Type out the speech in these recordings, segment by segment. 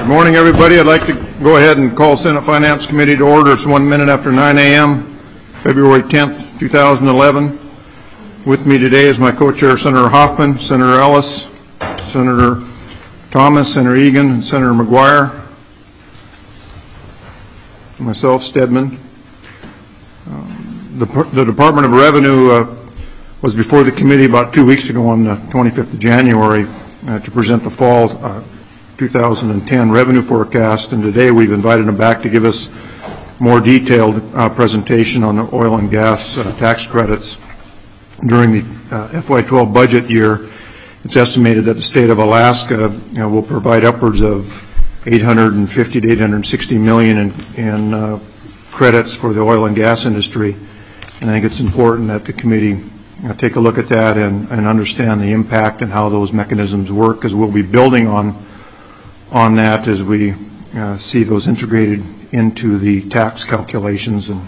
Morning, everybody. I'd like to go ahead and call Senate Finance Committee to order. It's 1 minute after 9 a.m., February 10th, 2011. With me today is my co-chair, Senator Hoffman, Senator Ellis, Senator Thomas, Senator Egan, and Senator McGuire, and myself, Stedman. The Department of Revenue was before the committee about 2 weeks ago on the 25th of January to present the fall 2010 revenue forecast, and today we've invited them back to give us more detailed presentation on the oil and gas tax credits. During the FY12 budget year, it's estimated that the state of Alaska will provide upwards of $850 to $860 million in credits for the oil and gas industry. And I think it's important that the committee take a look at that and understand the impact and how those mechanisms work, because we'll be building on that as we see those integrated into the tax calculations. And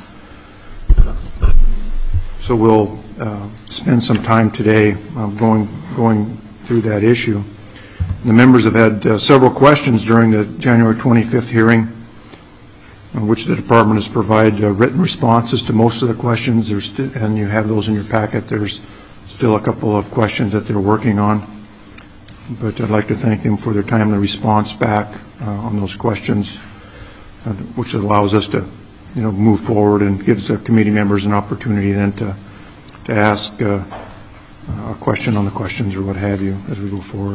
so we'll spend some time today going through that issue. The members have had several questions during the January 25th hearing, in which the department has provided written responses to most of the questions. And you have those in your packet. There's still a couple of questions that they're working on, but I'd like to thank them for their timely response back on those questions, which allows us to, move forward and gives the committee members an opportunity then to ask a question on the questions or what have you as we go forward.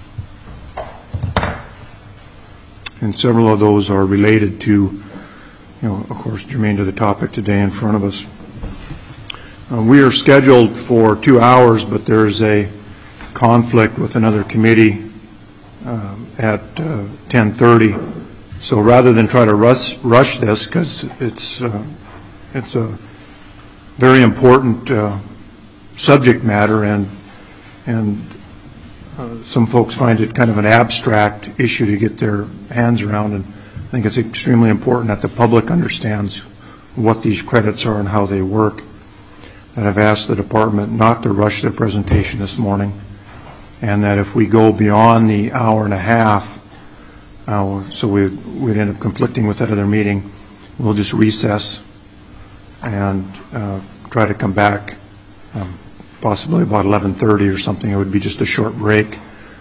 And several of those are related to, of course, germane to the topic today in front of us. We are scheduled for 2 hours, but there's a conflict with another committee at 10:30. So rather than try to rush this, because it's a very important subject matter, and some folks find it kind of an abstract issue to get their hands around, and I think it's extremely important that the public understands what these credits are and how they work. And I've asked the department not to rush their presentation this morning, and that if we go beyond the hour and a half, so we'd end up conflicting with that other meeting, we'll just recess and try to come back possibly about 11:30 or something. It would be just a short break.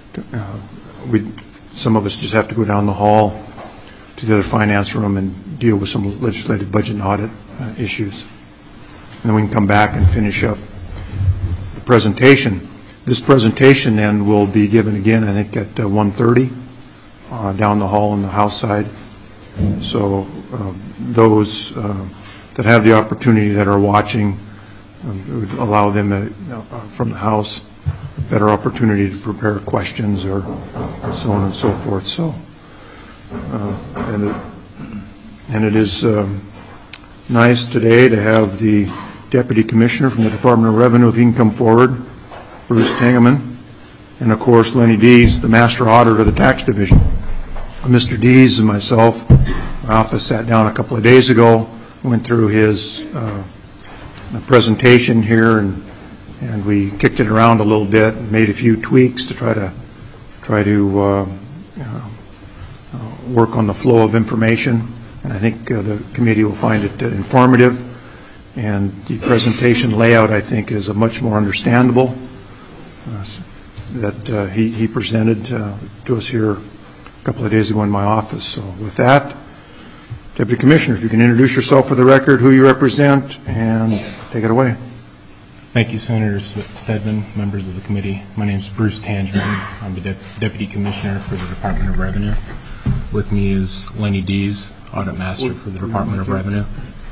Some of us just have to go down the hall to the other finance room and deal with some legislative budget and audit issues. And then we can come back and finish up the presentation. This presentation then will be given again, I think, at 1:30 down the hall on the House side. So those that have the opportunity that are watching, it would allow them from the House a better opportunity to prepare questions or so on and so forth. So, and it is nice today to have the Deputy Commissioner from the Department of Revenue, if he can come forward, Bruce Tangeman, and of course Lenny Dees, the Master Auditor of the Tax Division. Mr. Dees and myself, my office sat down a couple of days ago, went through his presentation here, and we kicked it around a little bit and made a few tweaks to try to work on the flow of information. And I think the committee will find it informative, and the presentation layout, I think, is a much more understandable that he presented to us here a couple of days ago in my office. So with that, Deputy Commissioner, if you can introduce yourself for the record, who you represent, and take it away. Thank you, Senator Stedman, members of the committee. My name is Bruce Tangeman. I'm the Deputy Commissioner for the Department of Revenue. With me is Lenny Dees, Audit Master for the Department of Revenue.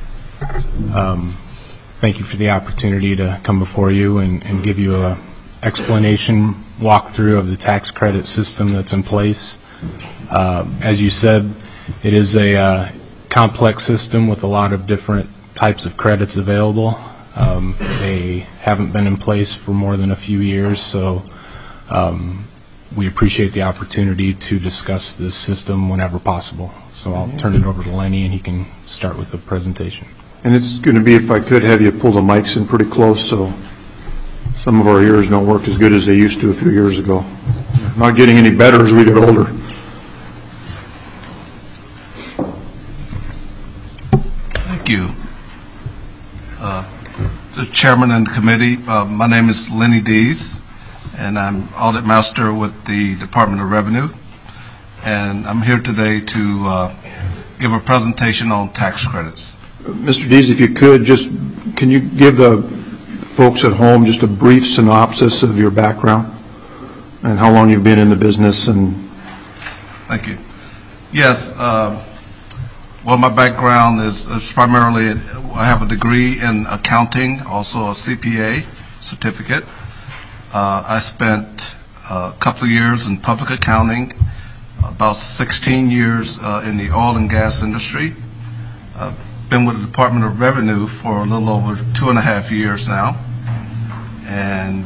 Thank you for the opportunity to come before you and give you an explanation, walkthrough of the tax credit system that's in place. As you said, it is a complex system with a lot of different types of credits available. They haven't been in place for more than a few years, so we appreciate the opportunity to discuss this system whenever possible. So I'll turn it over to Lenny, and he can start with the presentation. And it's going to be, if I could have you pull the mics in pretty close, so some of our ears don't work as good as they used to a few years ago. Not getting any better as we get older. you. The Chairman and the committee, my name is Lenny Dees, and I'm Audit Master with the Department of Revenue. And I'm here today to give a presentation on tax credits. Mr. Dees, if you could, can you give the folks at home just a brief synopsis of your background and how long you've been in the business? Thank you. Yes. Well, my background is primarily, I have a degree in accounting, also a CPA certificate. I spent a couple of years in public accounting, about 16 years in the oil and gas industry. I've been with the Department of Revenue for a little over 2.5 years now. And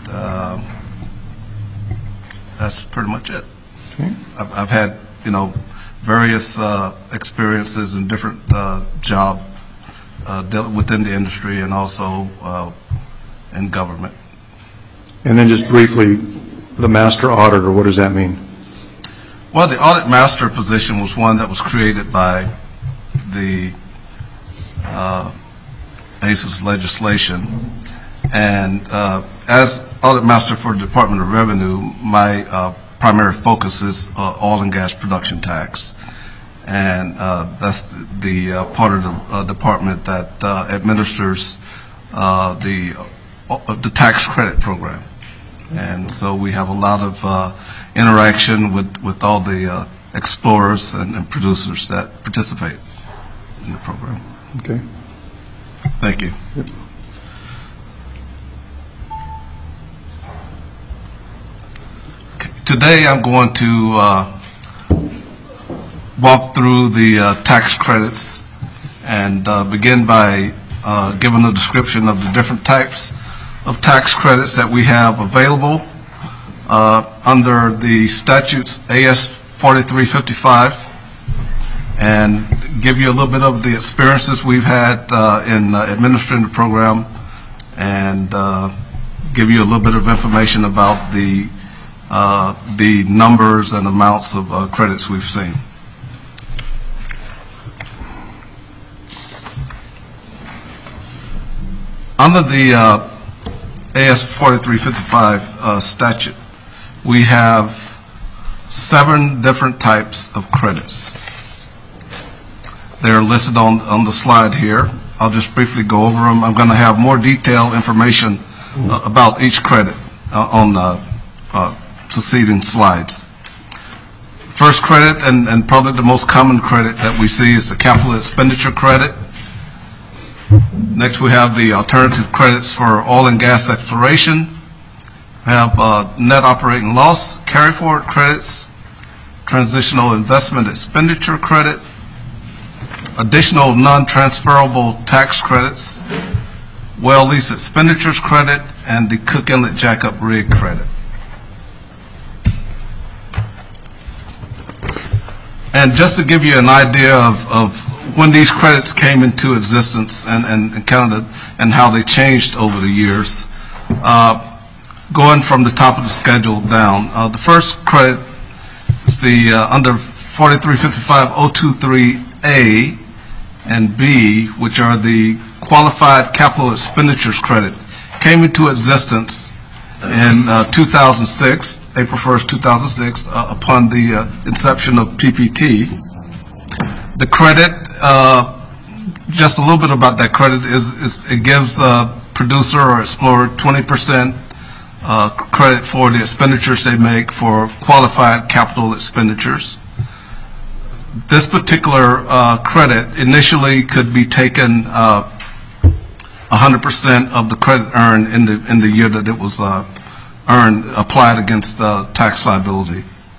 that's pretty much it. Okay. I've had, various experiences in different jobs within the industry and also in government. And then just briefly, the master auditor, what does that mean? Well, the audit master position was one that was created by the ACES legislation. And as audit master for the Department of Revenue, my primary focus is oil and gas production tax. And that's the part of the department that administers the tax credit program. And so we have a lot of interaction with all the explorers and producers that participate in the program. Okay. Thank you. Yep. Okay. Today I'm going to walk through the tax credits and begin by giving a description of the different types of tax credits that we have available under the statutes AS 4355, and give you a little bit of the experiences we've had in administering the program, and give you a little bit of information about the numbers and amounts of credits we've seen. Under the AS 4355 statute, we have 7 different types of credits. They're listed on the slide here. I'll just briefly go over them. I'm going to have more detailed information about each credit on succeeding slides. First credit, and probably the most common credit that we see, is the capital expenditure credit. Next, we have the alternative credits for oil and gas exploration. We have net operating loss carry-forward credits, transitional investment expenditure credit, additional non-transferable tax credits, well lease expenditures credit, and the Cook Inlet Jackup rig credit. And just to give you an idea of when these credits came into existence and how they changed over the years, going from the top of the schedule down, the first credit is the under 4355-023A and B, which are the qualified capital expenditures credit. Came into existence in 2006, April 1st, 2006, upon the inception of PPT. The credit, just a little bit about that credit, is it gives the producer or explorer 20% credit for the expenditures they make for qualified capital expenditures. This particular credit initially could be taken 100% of the credit earned in the year that it was applied against tax liability.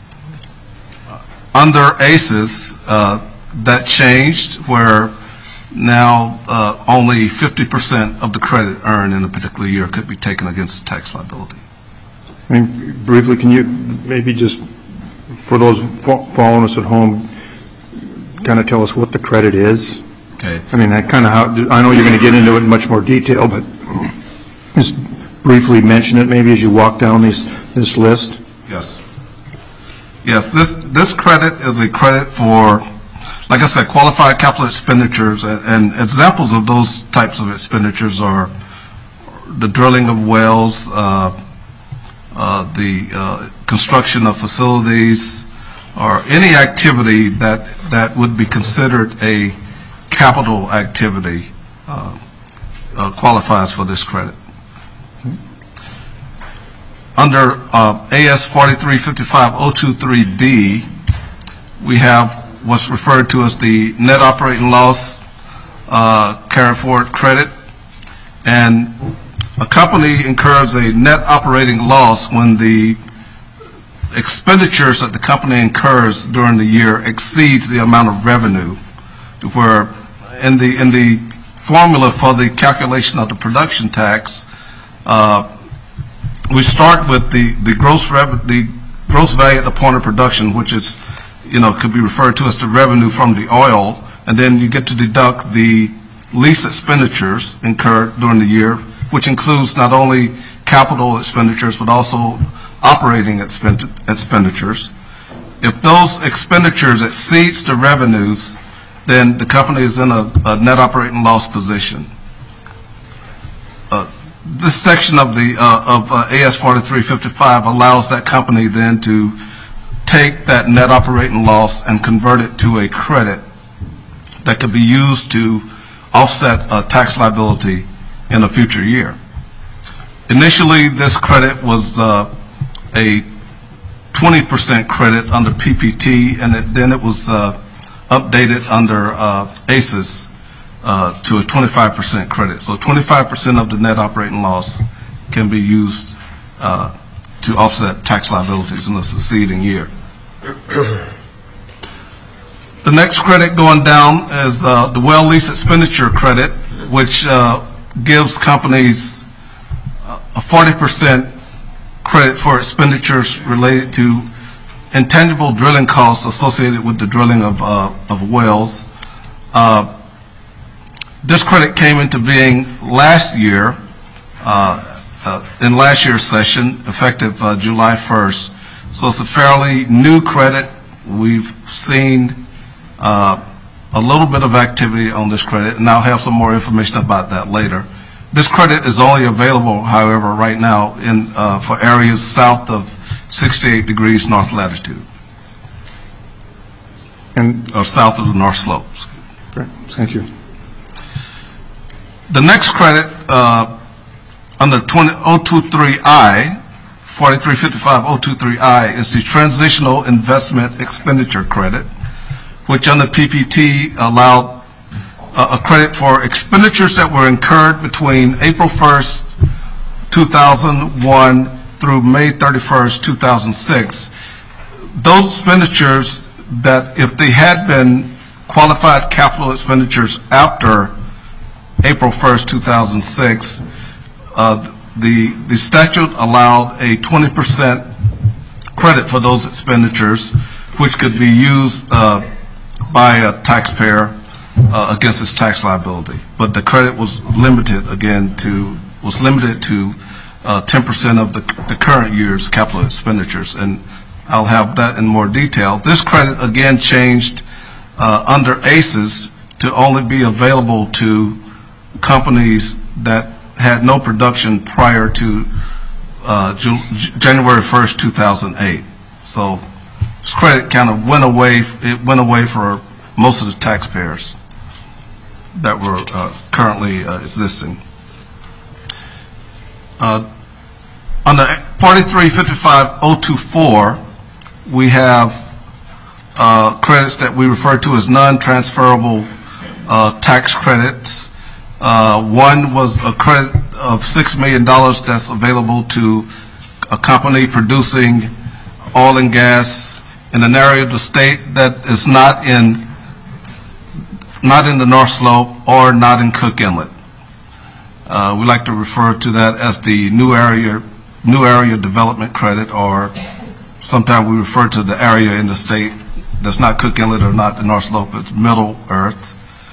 Under ACES, that changed, where now only 50% of the credit earned in a particular year could be taken against tax liability. I mean, briefly, can you maybe just, for those following us at home, kind of tell us what the credit is? Okay. I mean, that kind of how, I know you're going to get into it in much more detail, but just briefly mention it maybe as you walk down this list. Yes. Yes, this credit is a credit for like I said, qualified capital expenditures, and examples of those types of expenditures are the drilling of wells, the construction of facilities, or any activity that would be considered a capital activity qualifies for this credit. Under AS 4355-023B, we have what's referred to as the net operating loss carry forward credit. And a company incurs a net operating loss when the expenditures that the company incurs during the year exceeds the amount of revenue, where in the formula for the calculation of the production tax, we start with the gross value at the point of production, which is, could be referred to as the revenue from the oil, and then you get to deduct the lease expenditures incurred during the year, which includes not only capital expenditures but also operating expenditures. If those expenditures exceeds the revenues, then the company is in a net operating loss position. This section of AS 4355 allows that company then to take that net operating loss and convert it to a credit that could be used to offset a tax liability in a future year. Initially, this credit was a 20% credit under PPT, and then it was updated under ACES to a 25% credit. So 25% of the net operating loss can be used to offset tax liabilities in the succeeding year. The next credit going down is the well lease expenditure credit, which gives companies a 40% credit for expenditures related to intangible drilling costs associated with the drilling of wells. This credit came into being last year, in last year's session, effective July 1st. So it's a fairly new credit. We've seen a little bit of activity on this credit, and I'll have some more information about that later. This credit is only available, however, right now for areas south of 68 degrees north latitude, or south of the North Slopes. Great, thank you. The next credit under 023I, 4355-023I, is the Transitional Investment Expenditure Credit, which under PPT allowed a credit for expenditures that were incurred between April 1st, 2001 through May 31st, 2006. Those expenditures that, if they had been qualified capital expenditures after April 1st, 2006, the statute allowed a 20% credit for those expenditures, which could be used by a taxpayer against its tax liability. But the credit was limited to 10% of the current year's capital expenditures, and I'll have that in more detail. This credit again changed under ACES to only be available to companies that had no production prior to January 1st, 2008. So this credit kind of went away for most of the taxpayers that were currently existing. Under 4355-024, we have credits that we refer to as non-transferable tax credits. One was a credit of $6 million that's available to a company producing oil and gas in an area of the state that is not in the North Slope or not in Cook Inlet. We like to refer to that as the new area development credit, or sometimes we refer to the area in the state that's not Cook Inlet or not the North Slope, it's Middle Earth.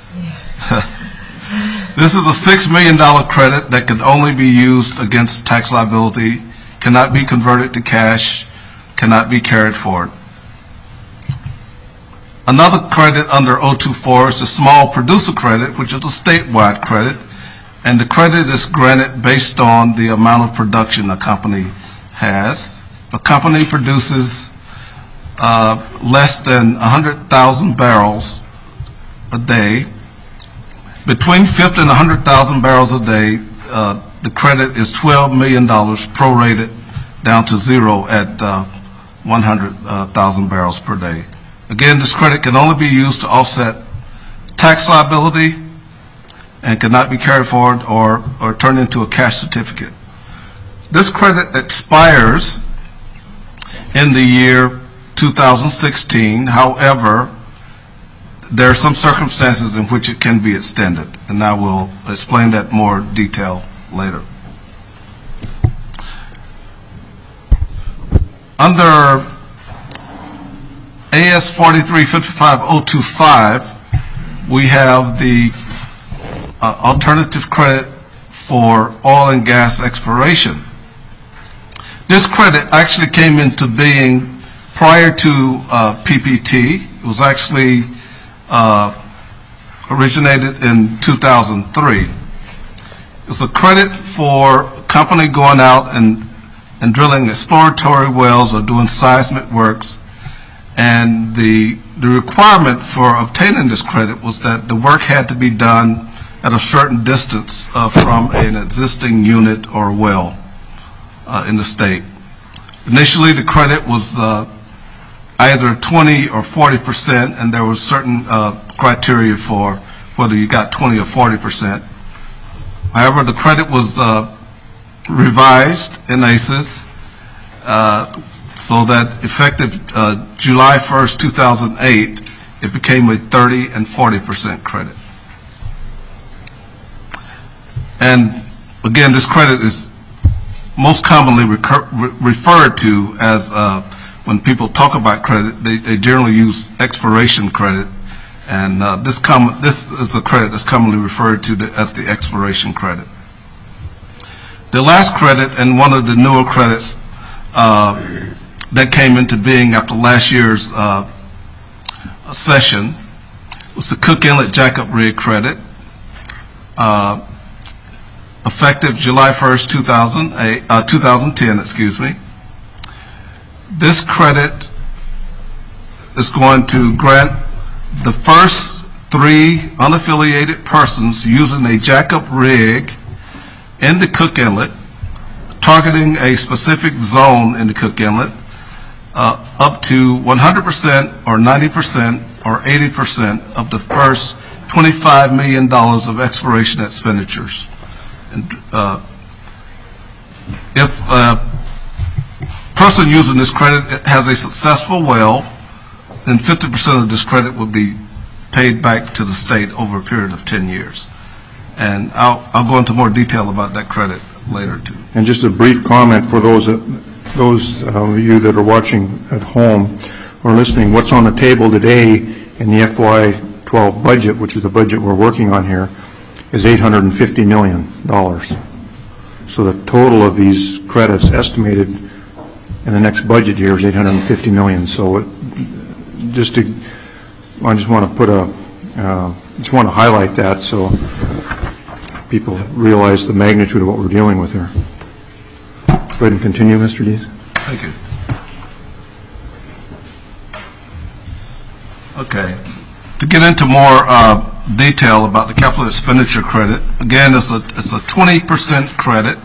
This is a $6 million credit that can only be used against tax liability, cannot be converted to cash, cannot be carried forward. Another credit under 024 is the small producer credit, which is a statewide credit, and the credit is granted based on the amount of production a company has. If a company produces less than 100,000 barrels a day, between 50 and 100,000 barrels a day, the credit is $12 million prorated down to zero at 100,000 barrels per day. Again, this credit can only be used to offset tax liability and cannot be carried forward or turned into a cash certificate. This credit expires in the year 2016. However, there are some circumstances in which it can be extended, and I will explain that in more detail later. Under AS 4355025, we have the alternative credit for oil and gas exploration. This credit actually came into being prior to PPT. It was actually originated in 2003. It's a credit for a company going out and drilling exploratory wells or doing seismic works, and the requirement for obtaining this credit was that the work had to be done at a certain distance from an existing unit or well in the state. Initially, the credit was either 20 or 40%, and there was certain criteria for whether you got 20 or 40%. However, the credit was revised in ACES so that effective July 1st, 2008, it became a 30 and 40% credit. And again, this credit is most commonly referred to as, when people talk about credit, they generally use exploration credit, and this is a credit that's commonly referred to as the exploration credit. The last credit, and one of the newer credits that came into being after last year's session, was the Cook Inlet Jackup Rig credit, effective July 1st, 2010, excuse me. This credit is going to grant the first 3 unaffiliated persons using a jackup rig in the Cook Inlet, targeting a specific zone in the Cook Inlet, up to 100% or 90% or 80% of the first $25 million of exploration expenditures. And, if a person using this credit has a successful well, then 50% of this credit will be paid back to the state over a period of 10 years. And I'll go into more detail about that credit later too. And just a brief comment for those of you that are watching at home or listening, what's on the table today in the FY12 budget, which is the budget we're working on here, is $850 million. So the total of these credits estimated in the next budget year is $850 million. So I just want to highlight that so people realize the magnitude of what we're dealing with here. Go ahead and continue, Mr. Dees. Thank you. Okay. To get into more detail about the capital expenditure credit, again, it's a 20% credit.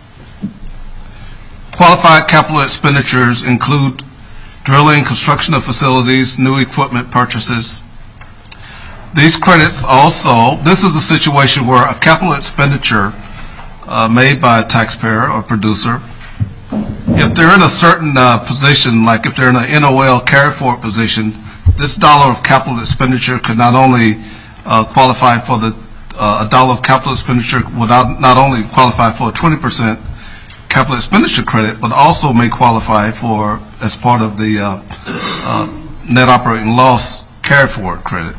Qualified capital expenditures include drilling, construction of facilities, new equipment purchases. These credits also, this is a situation where a capital expenditure made by a taxpayer or producer, if they're in a certain position, like if they're in an NOL carry forward position, this dollar of capital expenditure could not only qualify for the a dollar of capital expenditure would not only qualify for a 20% capital expenditure credit, but also may qualify for as part of the net operating loss carry forward credit.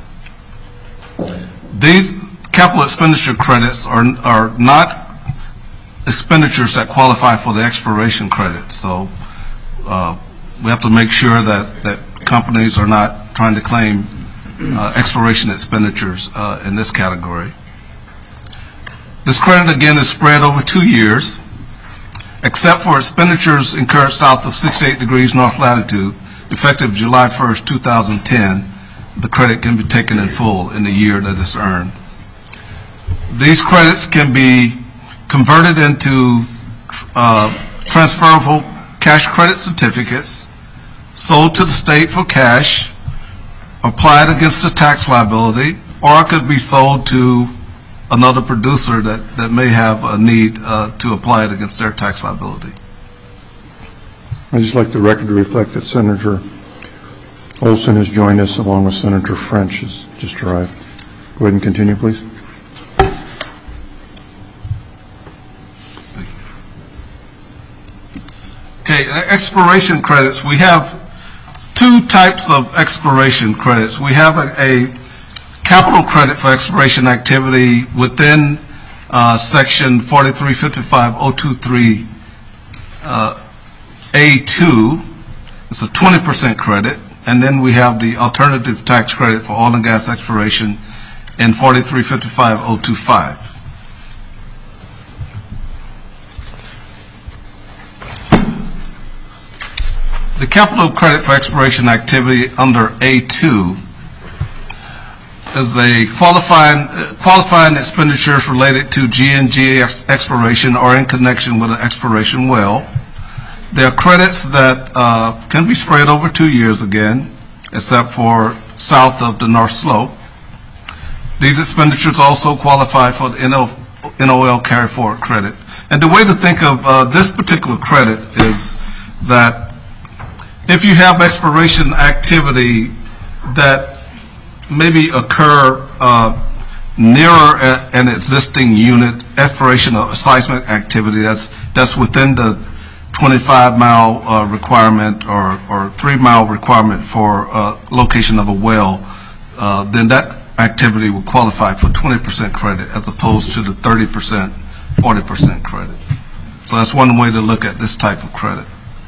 These capital expenditure credits are not expenditures that qualify for the exploration credit. So we have to make sure that companies are not trying to claim exploration expenditures in this category. This credit, again, is spread over 2 years, except for expenditures incurred south of 68 degrees north latitude, effective July 1st, 2010. The credit can be taken in full in the year that it's earned. These credits can be converted into transferable cash credit certificates, sold to the state for cash, applied against a tax liability, or it could be sold to another producer that may have a need to apply it against their tax liability. I'd just like the record to reflect that Senator Olson has joined us, along with Senator French has just arrived. Go ahead and continue, please. Okay, exploration credits. We have two types of exploration credits. We have a capital credit for exploration activity within Section 4355.023 A2. It's a 20% credit. And then we have the alternative tax credit for oil and gas exploration in 4355.025. The capital credit for exploration activity under A2 is a qualifying expenditures related to G&G exploration or in connection with an exploration well. There are credits that can be spread over 2 years again, except for south of the North Slope. These expenditures also qualify for the NOL carry forward credit. And the way to think of this particular credit is that if you have exploration activity that maybe occur nearer an existing unit, exploration or seismic activity that's within the 25-mile requirement or 3-mile requirement for location of a well, then that activity will qualify for 20% credit as opposed to the 30%, 40% credit. So that's one way to look at this type of credit.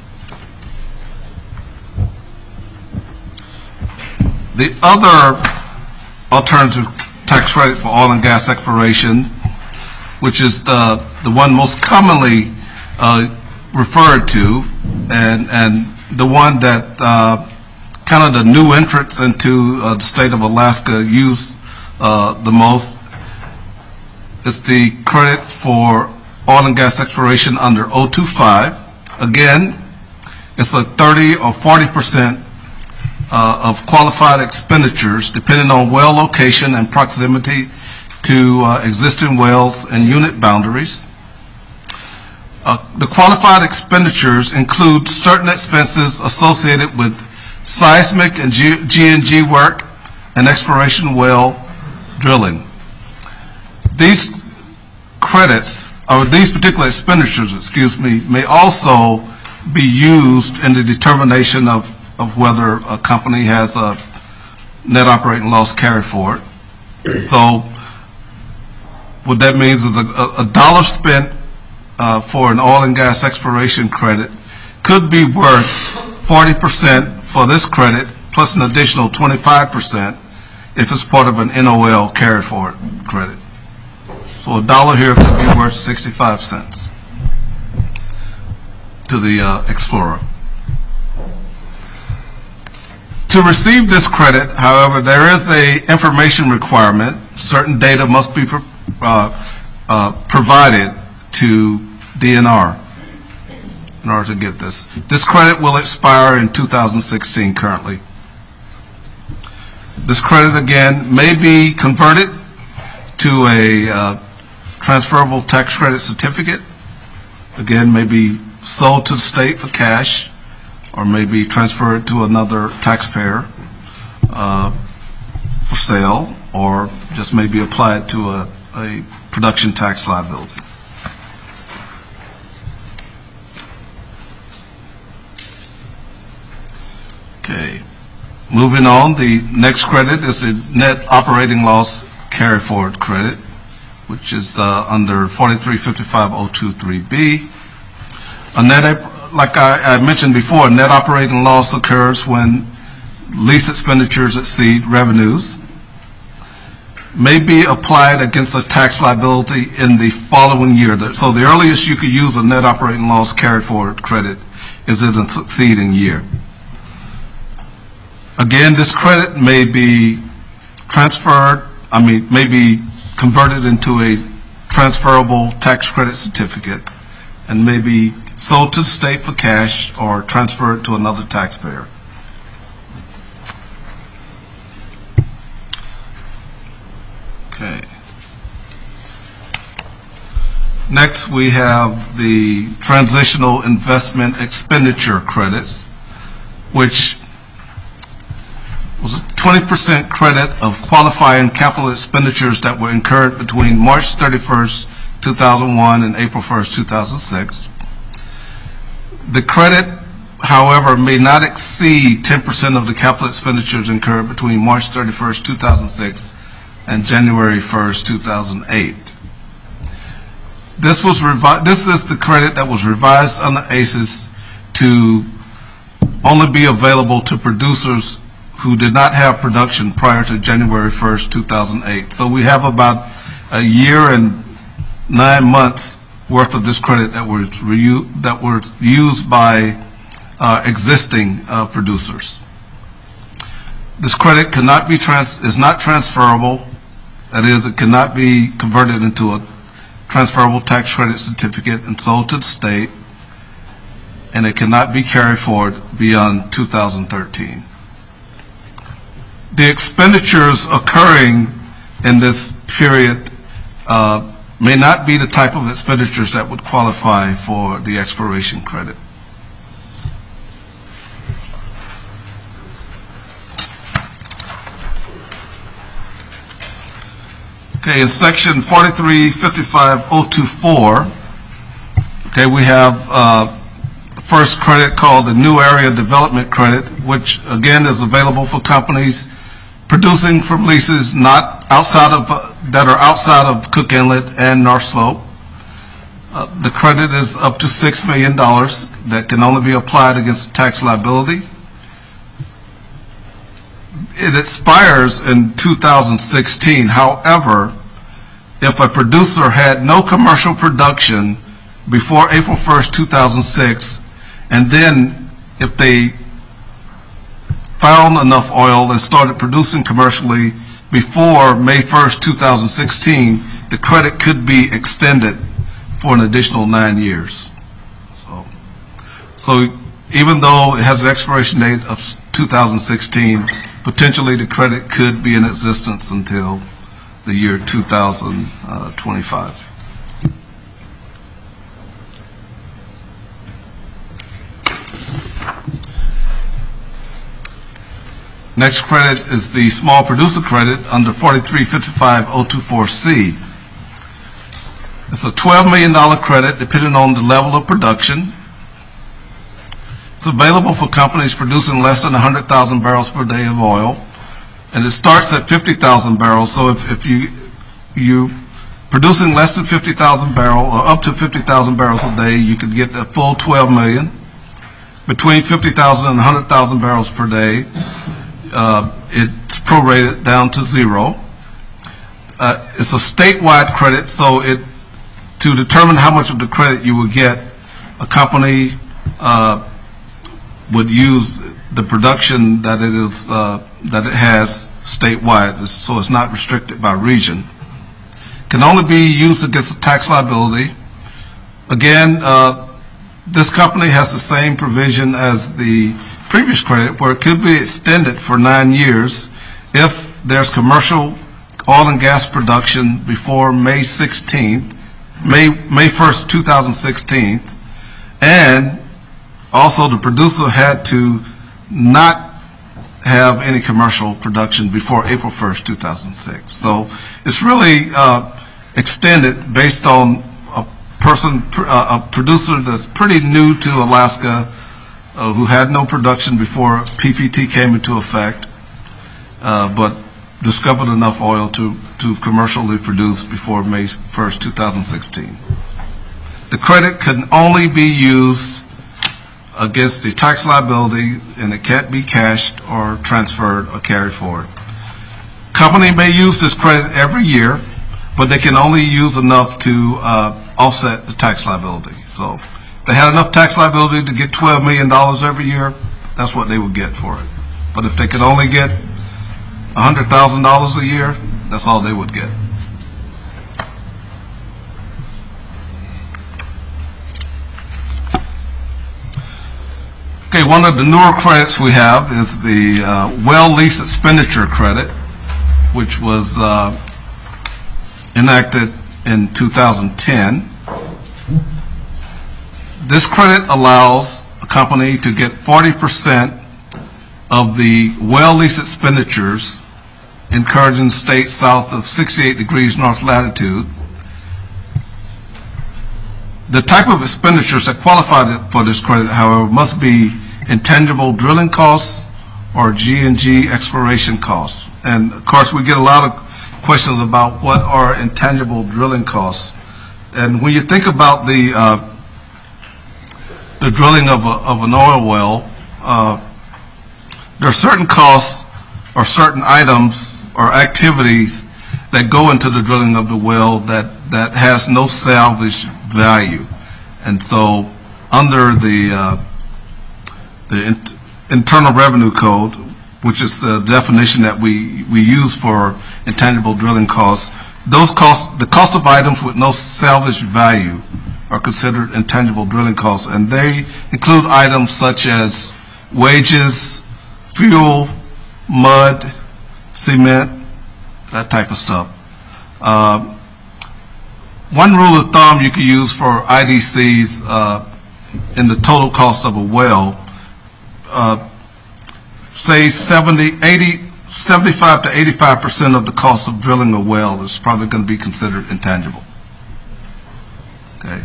The other alternative tax credit for oil and gas exploration, which is the one most commonly referred to, and the one that kind of the new entrants into the state of Alaska use the most, is the credit for oil and gas exploration under 025. Again, it's a 30 or 40% of qualified expenditures depending on well location and proximity to existing wells and unit boundaries. The qualified expenditures include certain expenses associated with seismic and G&G work and exploration well drilling. These credits, or these particular expenditures, may also be used in the determination of whether a company has a net operating loss carry forward. So what that means is a dollar spent for an oil and gas exploration credit could be worth 40% for this credit plus an additional 25% if it's part of an NOL carry forward credit. So a dollar here could be worth 65 cents to the explorer. To receive this credit, however, there is an information requirement. Certain data must be provided to DNR in order to get this. This credit will expire in 2016 currently. This credit, again, may be converted to a transferable tax credit certificate. Again, may be sold to the state for cash, or may be transferred to another taxpayer for sale, or just may be applied to a production tax liability. Okay, moving on, the next credit is the net operating loss carry forward credit, which is under 4355.023B. Like I mentioned before, net operating loss occurs when lease expenditures exceed revenues, may be applied against a tax liability in the following year. So the earliest you could use a net operating loss carry forward credit is in the succeeding year. Again, this credit may be may be converted into a transferable tax credit certificate and may be sold to the state for cash or transferred to another taxpayer. Okay. Next, we have the transitional investment expenditure credits, which was a 20% credit of qualifying capital expenditures that were incurred between March 31st, 2001 and April 1st, 2006. The credit, however, may not exceed 10% of the capital expenditures incurred between March 31st, 2006 and January 1st, 2008. This is the credit that was revised under ACES to only be available to producers who did not have production prior to January 1st, 2008. So we have about a year and 9 months worth of this credit that was used by existing producers. This credit cannot be is not transferable. That is, it cannot be converted into a transferable tax credit certificate and sold to the state, and it cannot be carried forward beyond 2013. The expenditures occurring in this period may not be the type of expenditures that would qualify for the expiration credit. Okay, in section 4355024, okay, we have the first credit called the New Area Development Credit, which again is available for companies producing from leases that are outside of Cook Inlet and North Slope. The credit is up to $6 million that can only be applied against tax liability. It expires in 2016. However, if a producer had no commercial production before April 1st, 2006, and then if they found enough oil and started producing commercially before May 1st, 2016, the credit could be extended for an additional 9 years. So even though it has an expiration date of 2016, potentially the credit could be in existence until the year 2025. Next credit is the small producer credit under 4355024C. It's a $12 million credit depending on the level of production. It's available for companies producing less than 100,000 barrels per day of oil, and it starts at 50,000 barrels. So if you're producing less than 50,000 barrels or up to 50,000 barrels a day, you could get a full $12 million. Between 50,000 and 100,000 barrels per day, it's prorated down to zero. It's a statewide credit, so to determine how much of the credit you will get, a company would use the production that it has statewide, so it's not restricted by region. Can only be used against a tax liability. Again, this company has the same provision as the previous credit, where it could be extended for 9 years if there's commercial oil and gas production before May 1st, 2016, and also the producer had to not have any commercial production before April 1st, 2006. So it's really extended based on a producer that's pretty new to Alaska, who had no production before PPT came into effect, but discovered enough oil to commercially produce before May 1st, 2016. The credit can only be used against the tax liability, and it can't be cashed or transferred or carried forward. Company may use this credit every year, but they can only use enough to offset the tax liability. So if they had enough tax liability to get $12 million every year, that's what they would get for it. But if they could only get $100,000 a year, that's all they would get. Okay, one of the newer credits we have is the well lease expenditure credit, which was enacted in 2010. This credit allows a company to get 40% of the well lease expenditures incurred in states south of 68 degrees north latitude. The type of expenditures that qualify for this credit, however, must be intangible drilling costs or G&G exploration costs. And of course, we get a lot of questions about what are intangible drilling costs. And when you think about the drilling of an oil well, there are certain costs or certain items or activities that go into the drilling of the well that has no salvage value. And so under the Internal Revenue Code, which is the definition that we use for intangible drilling costs, those costs, the cost of items with no salvage value, are considered intangible drilling costs, and they include items such as wages, fuel, mud, cement, that type of stuff. One rule of thumb you can use for IDCs in the total cost of a well, say 75 to 85% of the cost of drilling a well is probably going to be considered intangible. Okay.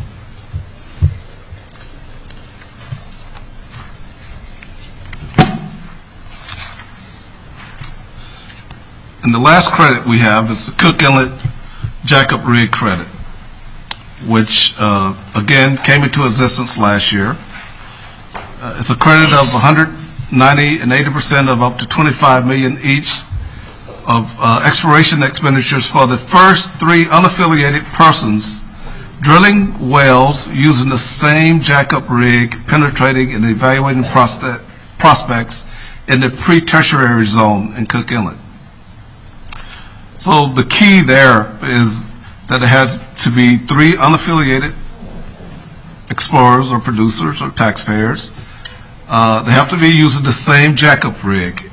And the last credit we have is the Cook Inlet Jackup Rig Credit, which again came into existence last year. It's a credit of 190 and 80% of up to $25 million each of exploration expenditures for the first 3 unaffiliated persons drilling wells using the same jackup rig, penetrating and evaluating prospects in the pre-tertiary zone in Cook Inlet. So the key there is that it has to be 3 unaffiliated explorers or producers or taxpayers. They have to be using the same jackup rig.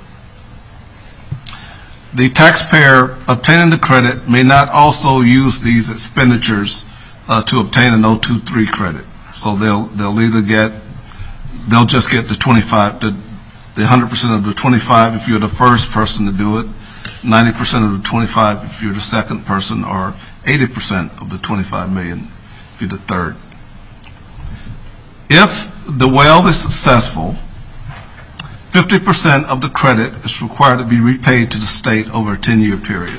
The taxpayer obtaining the credit may not also use these expenditures to obtain an 023 credit. So they'll just get the 25, the 100% of the 25 if you're the first person to do it, 90% of the 25 if you're the second person, or 80% of the 25 million if you're the third. If the well is successful, 50% of the credit is required to be repaid to the state over a 10-year period.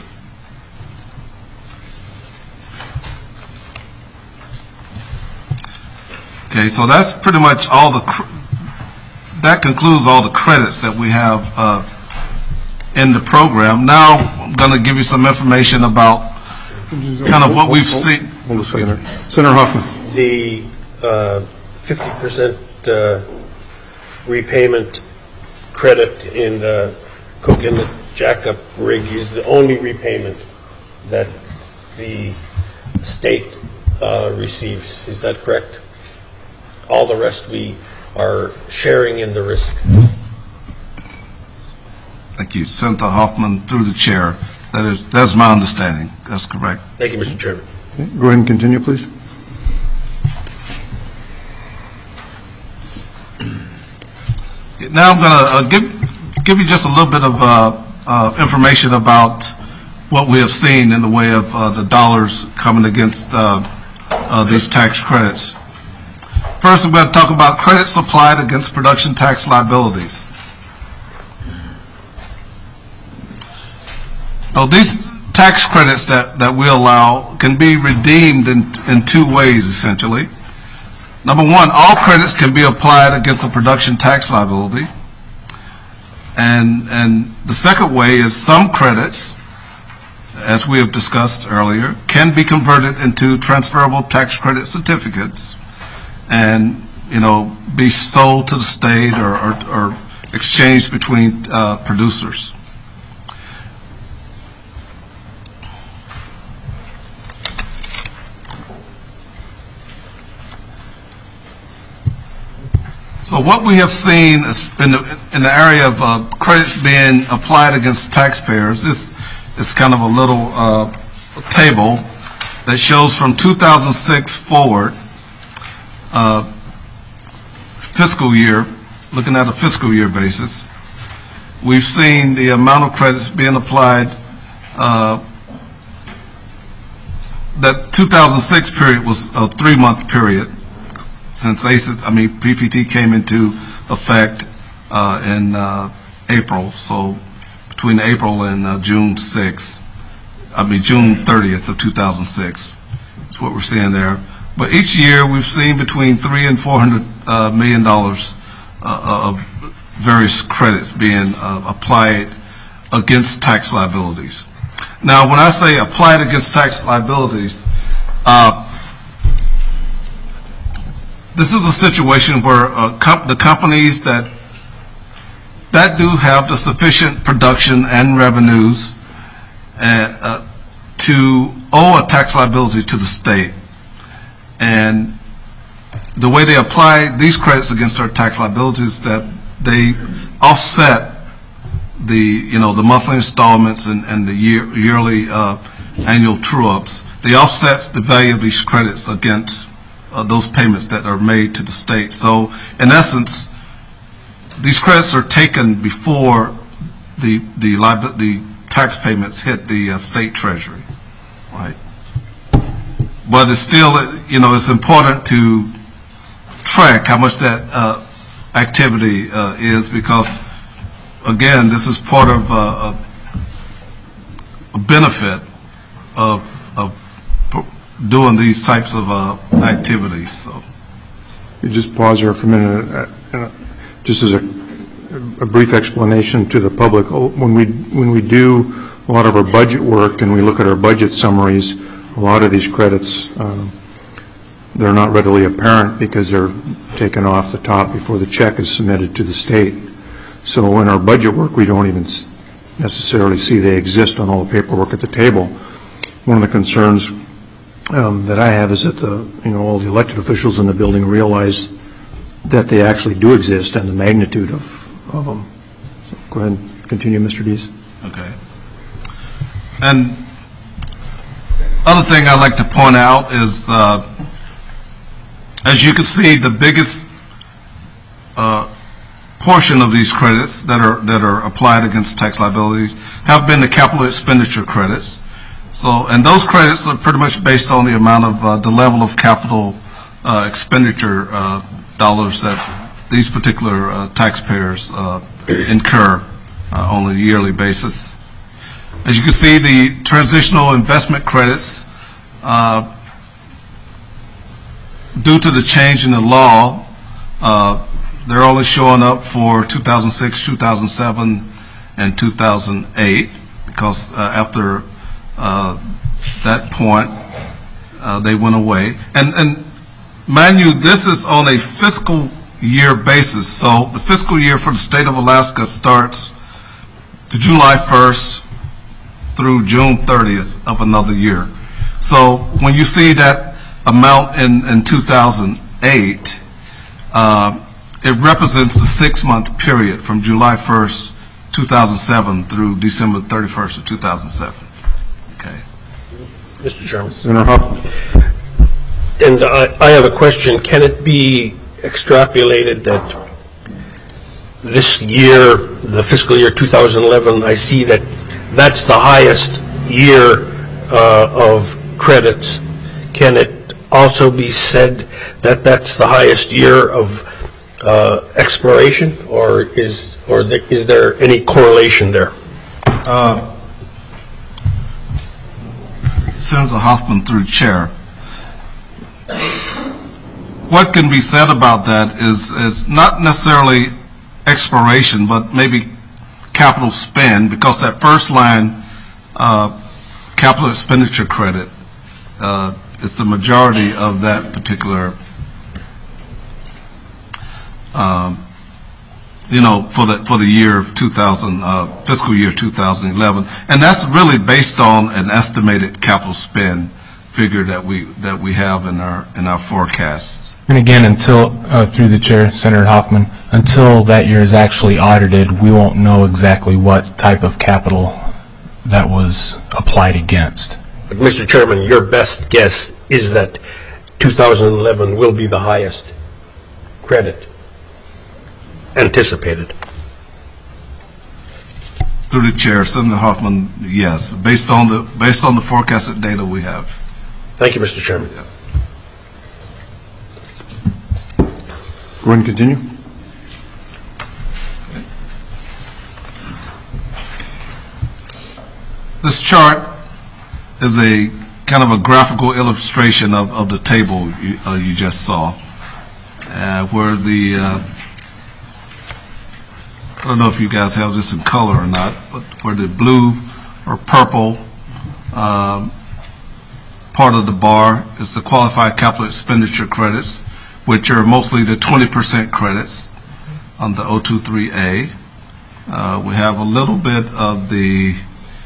Okay, so that's pretty much all that concludes all the credits that we have in the program. Now I'm going to give you some information about kind of what we've seen. Hold a second there. Senator Hoffman. The 50% repayment credit in the Cook Inlet Jackup Rig is the only repayment that the state receives. Is that correct? All the rest we are sharing in the risk. Thank you, Senator Hoffman, through the chair. That's my understanding. That's correct. Thank you, Mr. Chairman. Okay, go ahead and continue, please. Now I'm going to give you just a little bit of information about what we have seen in the way of the dollars coming against these tax credits. First, I'm going to talk about credits applied against production tax liabilities. Now, these tax credits that we allow can be redeemed in 2 ways, essentially. Number one, all credits can be applied against a production tax liability. And the second way is some credits, as we have discussed earlier, can be converted into transferable tax credit certificates and, be sold to the state or exchanged between producers. So what we have seen is in the area of credits being applied against taxpayers, this is kind of a little table that shows from 2006 forward, fiscal year, looking at a fiscal year basis. We've seen the amount of credits being applied. That 2006 period was a 3-month period, since PPT came into effect in April, so between April and June 30th of 2006. That's what we're seeing there. But each year we've seen between $300 and $400 million of various credits being applied against tax liabilities. Now, when I say applied against tax liabilities, this is a situation where the companies that do have the sufficient production and revenues to owe a tax liability to the state. And the way they apply these credits against our tax liabilities is that they offset the monthly installments and the yearly annual true-ups. They offset the value of these credits against those payments that are made to the state. So, in essence, these credits are taken before the tax payments hit the state treasury, right? But it's still, it's important to track how much that activity is, because, again, this is part of a benefit of doing these types of activities. So, you just pause here for a minute, just as a brief explanation to the public. When we do a lot of our budget work and we look at our budget summaries, a lot of these credits, they're not readily apparent because they're taken off the top before the check is submitted to the state. So in our budget work, we don't even necessarily see they exist on all the paperwork at the table. One of the concerns that I have is that all the elected officials in the building realize that they actually do exist and the magnitude of them. So go ahead and continue, Mr. Dees. Okay. And other thing I'd like to point out is, as you can see, the biggest portion of these credits that are applied against tax liabilities have been the capital expenditure credits. So, and those credits are pretty much based on the amount of the level of capital expenditure dollars that these particular taxpayers incur on a yearly basis. As you can see, the transitional investment credits, due to the change in the law, they're only showing up for 2006, 2007, and 2008, because after that point, they went away. And mind you, this is on a fiscal year basis. So the fiscal year for the state of Alaska starts July 1st through June 30th of another year. So when you see that amount in 2008, it represents the 6-month period from July 1st, 2007 through December 31st of 2007. Okay. Mr. Chairman. Senator Huff. And I have a question. Can it be extrapolated that this year, the fiscal year 2011, I see that that's the highest year of credits. Can it also be said that that's the highest year of exploration, or is there any correlation there? Senator Hoffman, through chair. what can be said about that is not necessarily exploration, but maybe capital spend, because that first line, capital expenditure credit, is the majority of that particular, for the year of fiscal year 2011, and that's really based on an estimated capital spend figure that we have in our forecasts. And again, until, through the chair, Senator Hoffman, until that year is actually audited, we won't know exactly what type of capital that was applied against. But Mr. Chairman, your best guess is that 2011 will be the highest credit anticipated. Through the chair, Senator Hoffman, yes, based on the forecasted data we have. Thank you, Mr. Chairman. Yeah. Go ahead and continue. This chart is a kind of a graphical illustration of the table you just saw, where the I don't know if you guys have this in color or not, but where the blue or purple part of the bar is the qualified capital expenditure credits, which are mostly the 20% credits on the 023A. We have a little bit of the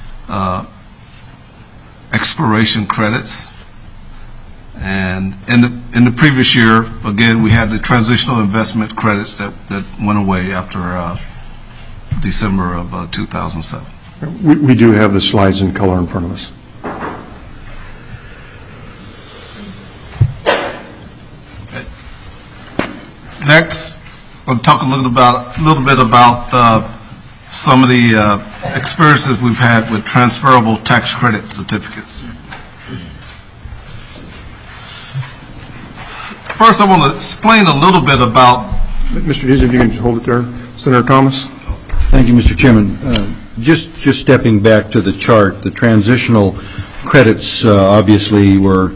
exploration credits, and in the previous year, again, we had the transitional investment credits that went away after December of 2007. We do have the slides in color in front of us. Next, I'll talk a little bit about some of the experiences we've had with transferable tax credit certificates. First, I want to explain a little bit about. Mr. Dees, if you can just hold it there. Senator Thomas. Thank you, Mr. Chairman. Just stepping back to the chart, the transitional credits obviously were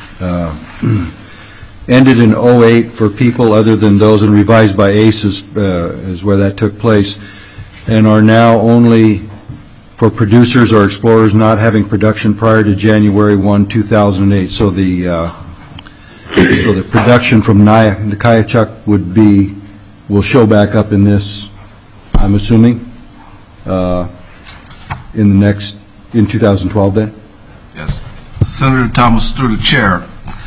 ended in 08 for people other than those, and revised by ACES is where that took place, and are now only for producers or explorers not having production prior to January 1, 2008. So the production from Nakayachuck will show back up in this, I'm assuming, in 2012 then? Yes. Senator Thomas, through the chair.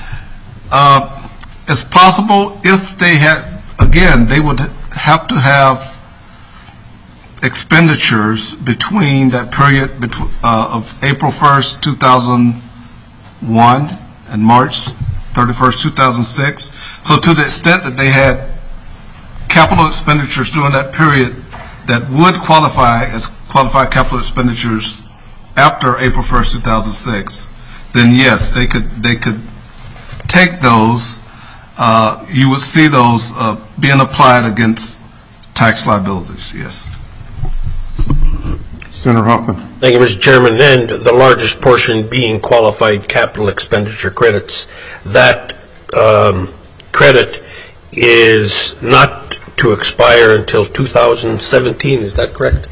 It's possible if they had, again, they would have to have expenditures between that period of April 1st, 2001 and March 31st, 2006. So to the extent that they had capital expenditures during that period that would qualify as qualified capital expenditures after April 1st, 2006, then yes, they could take those. You would see those being applied against tax liabilities, yes. Senator Hoffman. Thank you, Mr. Chairman. And the largest portion being qualified capital expenditure credits. That credit is not to expire until 2017. Is that correct?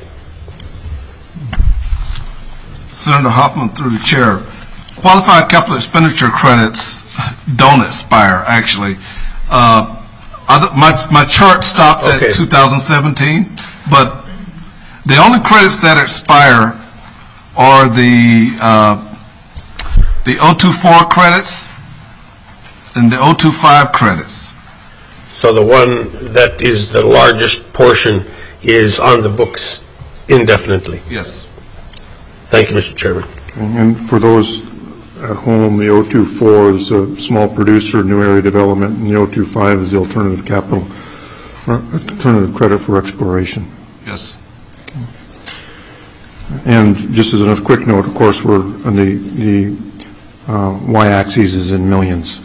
Senator Hoffman, through the chair. Qualified capital expenditure credits don't expire, actually. My chart stopped at 2017, but the only credits that expire are the 024 credits and the 025 credits. So the one that is the largest portion is on the books indefinitely. Yes. Thank you, Mr. Chairman. And for those at home, the 024 is a small producer, new area development, and the 025 is the alternative capital, alternative credit for exploration. Yes. And just as a quick note, of course, we're on the y-axis is in millions.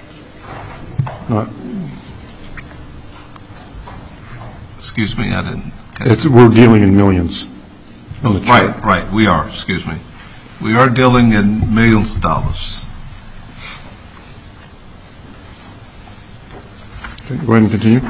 Excuse me, I didn't. We're dealing in millions. Right, we are, excuse me. We are dealing in millions of dollars. Okay, go ahead and continue.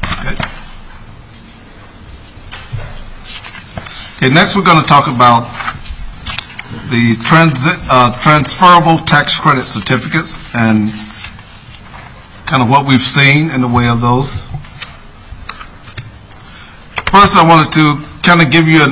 Okay, next we're going to talk about the transferable tax credit certificates and kind of what we've seen in the way of those. First, I wanted to kind of give you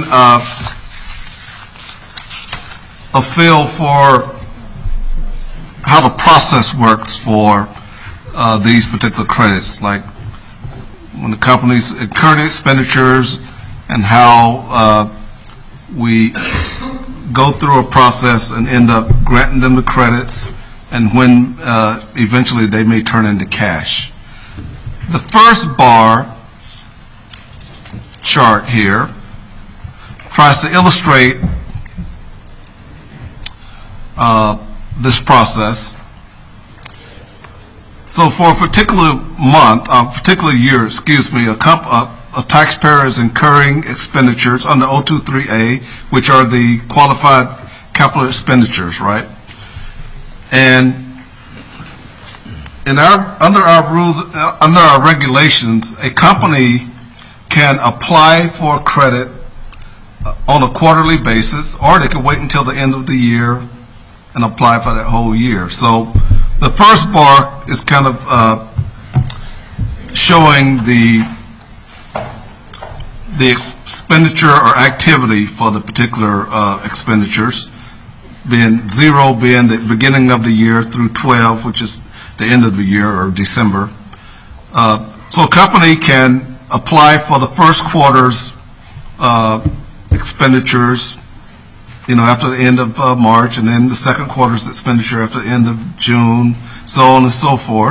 a feel for how the process works for these particular credits, like when the companies incur the expenditures and how we go through a process and end up granting them the credits, and when eventually they may turn into cash. The first bar chart here tries to illustrate this process. So for a particular month, a particular year, a taxpayer is incurring expenditures under 023A, which are the qualified capital expenditures, right? And under our rules, under our regulations, a company can apply for a credit on a quarterly basis, or they can wait until the end of the year and apply for that whole year. So the first bar is kind of showing the expenditure or activity for the particular expenditures, being 0 being the beginning of the year through 12, which is the end of the year or December. So a company can apply for the first quarter's expenditures, after the end of March, and then the second quarter's expenditure after the end of June, so on and so forth.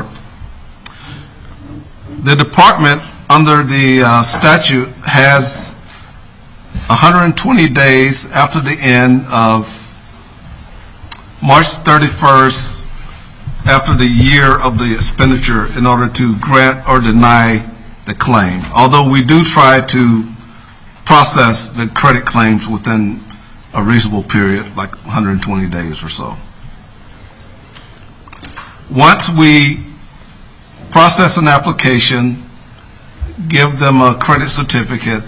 The department, under the statute, has 120 days after the end of March 31st, after the year of the expenditure, in order to grant or deny the claim. Although we do try to process the credit claims within a reasonable period, like 120 days or so. Once we process an application, give them a credit certificate,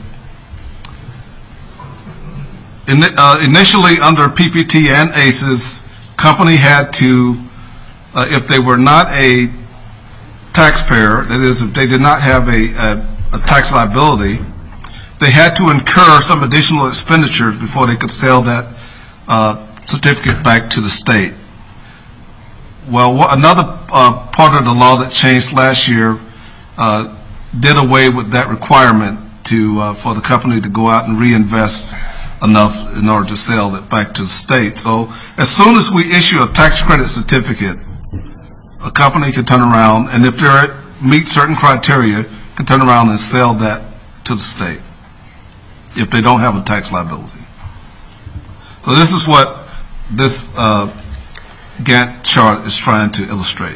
initially under PPT and ACES, company had to, if they were not a taxpayer, that is, if they did not have a tax liability, they had to incur some additional expenditures before they could sell that certificate back to the state. Well, another part of the law that changed last year did away with that requirement for the company to go out and reinvest enough in order to sell it back to the state. So as soon as we issue a tax credit certificate, a company can turn around, and if they meet certain criteria, can turn around and sell that to the state if they don't have a tax liability. So this is what this Gantt chart is trying to illustrate.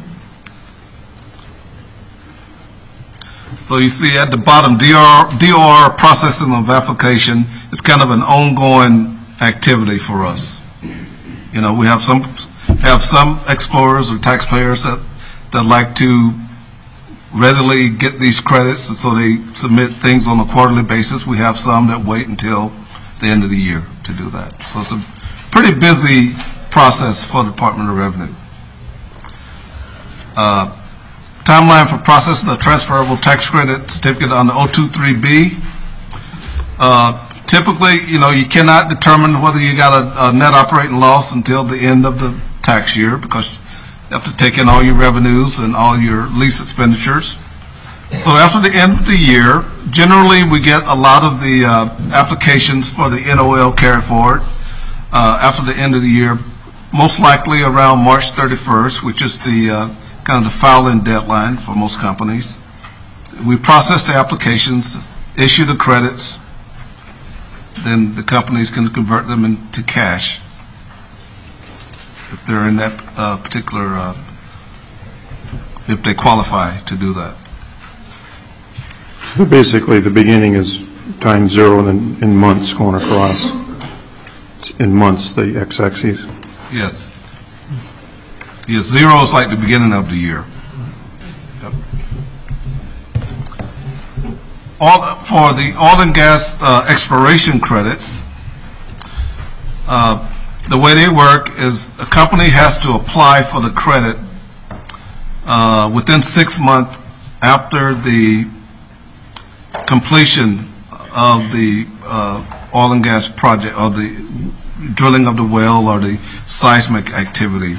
So you see at the bottom, DOR processing of application is kind of an ongoing activity for us. We have some explorers or taxpayers that like to readily get these credits, and so they submit things on a quarterly basis. We have some that wait until the end of the year to do that. So it's a pretty busy process for the Department of Revenue. Timeline for processing a transferable tax credit certificate under 023B. Typically, you cannot determine whether you got a net operating loss until the end of the tax year, because you have to take in all your revenues and all your lease expenditures. So after the end of the year, generally we get a lot of the applications for the NOL carry forward after the end of the year, most likely around March 31st, which is the kind of the filing deadline for most companies. We process the applications, issue the credits, then the companies can convert them into cash if they're in that particular, if they qualify to do that. So basically, the beginning is time 0, and then in months going across. In months, the x-axis. Yes. Yes, 0 is like the beginning of the year. Yep. for the oil and gas exploration credits, the way they work is a company has to apply for the credit within 6 months after the completion of the oil and gas project, or the drilling of the well, or the seismic activity.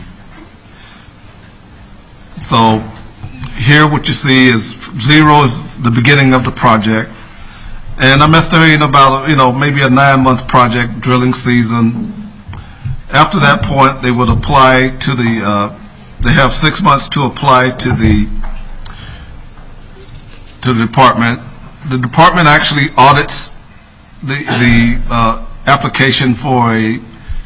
So here what you see is 0 is the beginning of the project, and I'm estimating about, maybe a 9-month project drilling season. After that point, they would apply to the, they have 6 months to apply to the department. The department actually audits the application for a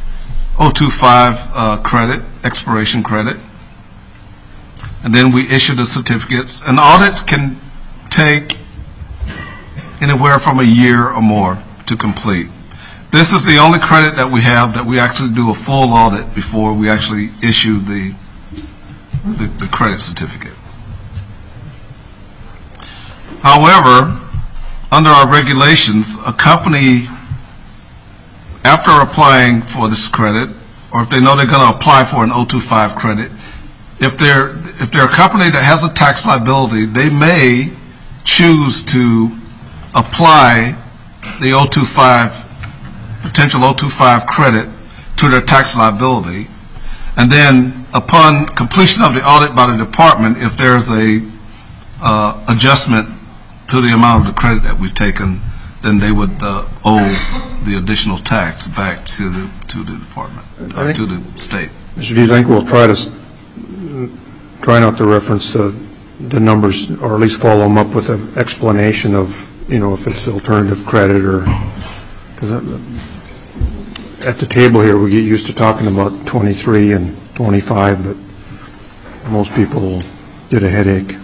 025 credit, exploration credit, and then we issue the certificates. An audit can take anywhere from a year or more to complete. This is the only credit that we have that we actually do a full audit before we actually issue the credit certificate. However, under our regulations, a company, after applying for this credit, or if they know they're going to apply for an 025 credit, if they're a company that has a tax liability, they may choose to apply the 025, potential 025 credit to their tax liability, and then upon completion of the audit by the department, if there's a adjustment to the amount of the credit that we've taken, then they would owe the additional tax back to the department, to the state. Mr. Dees, I think we'll try not to reference the numbers, or at least follow them up with an explanation of, if it's alternative credit, or, because at the table here we get used to talking about 23 and 25, but most people get a headache.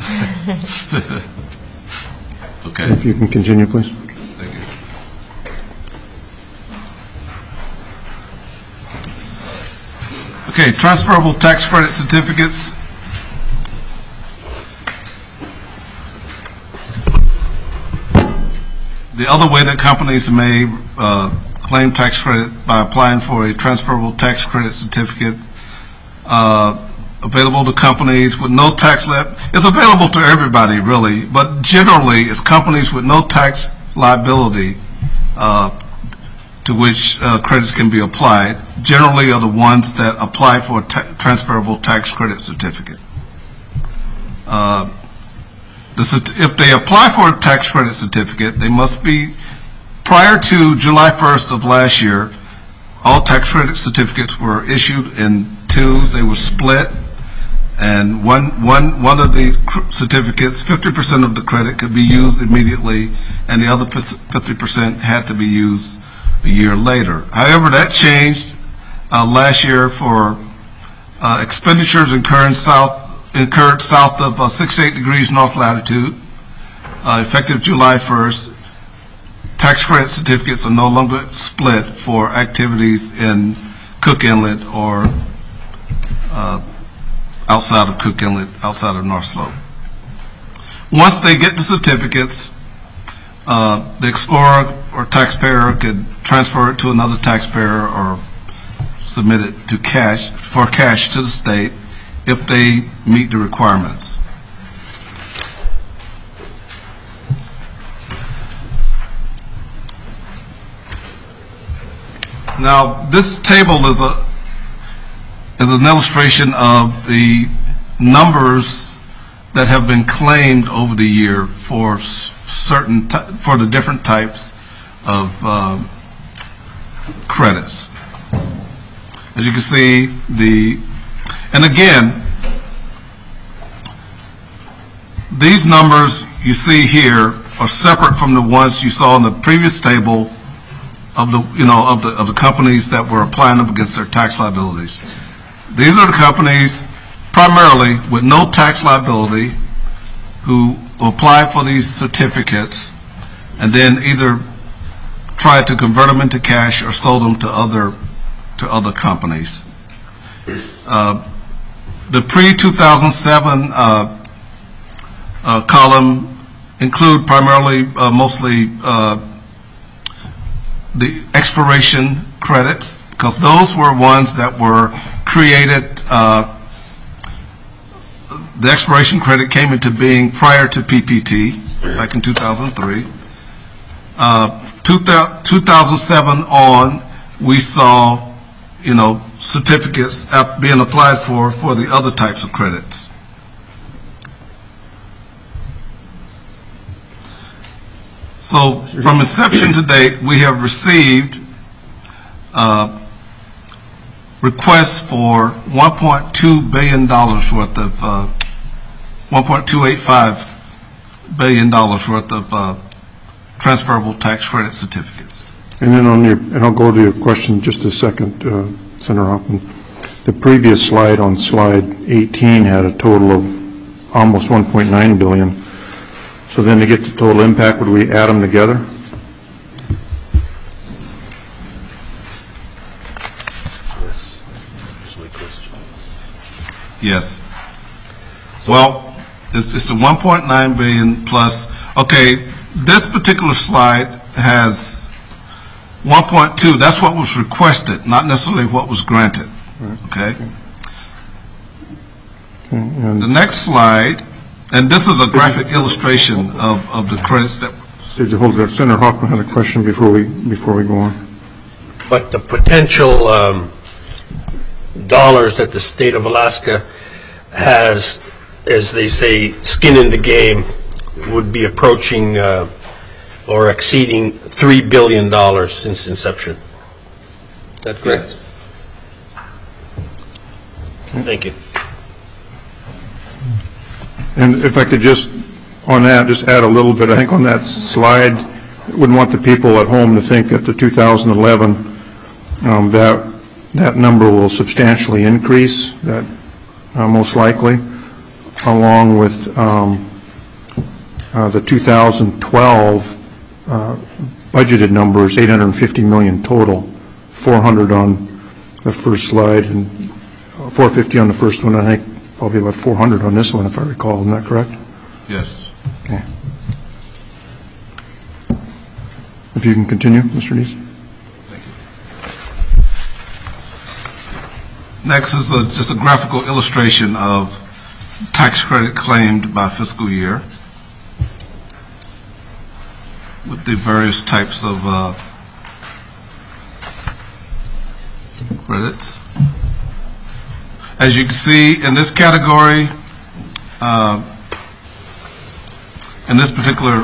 Okay. If you can continue, please. Thank you. Okay, transferable tax credit certificates. The other way that companies may claim tax credit by applying for a transferable tax credit certificate, available to companies with no tax it's available to everybody, really, but generally it's companies with no tax liability to which credits can be applied, generally are the ones that apply for a transferable tax credit certificate. If they apply for a tax credit certificate, they must be, prior to July 1st of last year, all tax credit certificates were issued in twos. They were split, and one of the certificates, 50% of the credit could be used immediately, and the other 50% had to be used a year later. However, that changed last year for expenditures incurred south of 68 degrees north latitude, effective July 1st. Tax credit certificates are no longer split for activities in Cook Inlet or outside of Cook Inlet, outside of North Slope. Once they get the certificates, the explorer or taxpayer could transfer it to another taxpayer or submit it to cash to the state if they meet the requirements. Now, this table is an illustration of the numbers that have been claimed over the year for the different types of credits. As you can see, and again, these numbers you see here are separate from the ones you saw in the previous table of the companies that were applying up against their tax liabilities. These are the companies primarily with no tax liability who apply for these certificates and then either tried to convert them into cash or sold them to other companies. The pre-2007 column include primarily, mostly the expiration credits, because those were ones that were created. The expiration credit came into being prior to PPT back in 2003. 2007 on, we saw, certificates being applied for the other types of credits. So from inception to date, we have received requests for $1.2 billion worth of $1.285 billion worth of transferable tax credit certificates. And then and I'll go to your question in just a second, Senator Hoffman. The previous slide on slide 18 had a total of almost 1.9 billion. So then to get the total impact, would we add them together? Yes, that's my question. Yes. Well, it's the 1.9 billion plus. Okay, this particular slide has 1.2. That's what was requested, not necessarily what was granted. Okay. And The next slide, and this is a graphic illustration of the credits that. hold there. Senator Hoffman had a question before we go on. But the potential dollars that the state of Alaska has, as they say, skin in the game, would be approaching or exceeding $3 billion since inception. Is that correct? Yes. Thank you. And if I could just, on that, just add a little bit, I think on that slide, I wouldn't want the people at home to think that the 2011, that number will substantially increase, that most likely, along with the 2012 budgeted numbers, 850 million total, 400 on the first slide and 450 on the first one, I think probably about 400 on this one, if I recall. Isn't that correct? Yes. Okay. If you can continue, Mr. Dees. Next is just a graphical illustration of tax credit claimed by fiscal year with the various types of credits. As you can see in this category, in this particular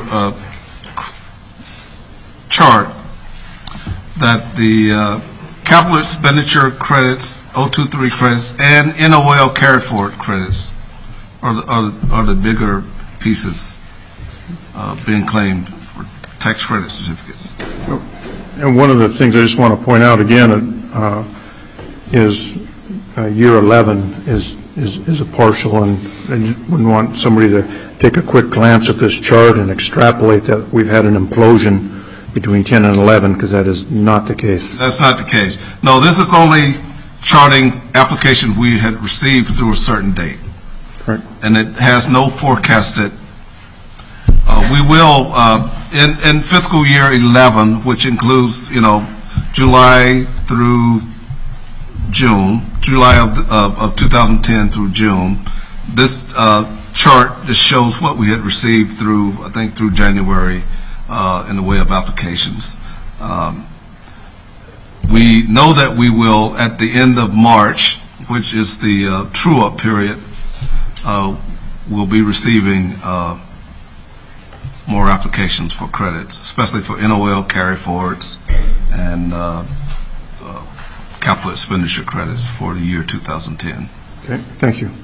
chart, that the capital expenditure credits, 023 credits, and NOL carry forward credits are the bigger pieces being claimed for tax credit certificates. And one of the things I just want to point out again is year 11 is a partial, and I wouldn't want somebody to take a quick glance at this chart and extrapolate that we've had an implosion between 10 and 11, because that is not the case. That's not the case. No, this is only charting applications we had received through a certain date. Right. And it has no forecasted. We will, in fiscal year 11, which includes, July through June, July of 2010 through June, this chart just shows what we had received through, I think, through January in the way of applications. We know that we will, at the end of March, which is the true-up period, we'll be receiving more applications for credits, especially for NOL carry-forwards and capital expenditure credits for the year 2010. Okay, thank you.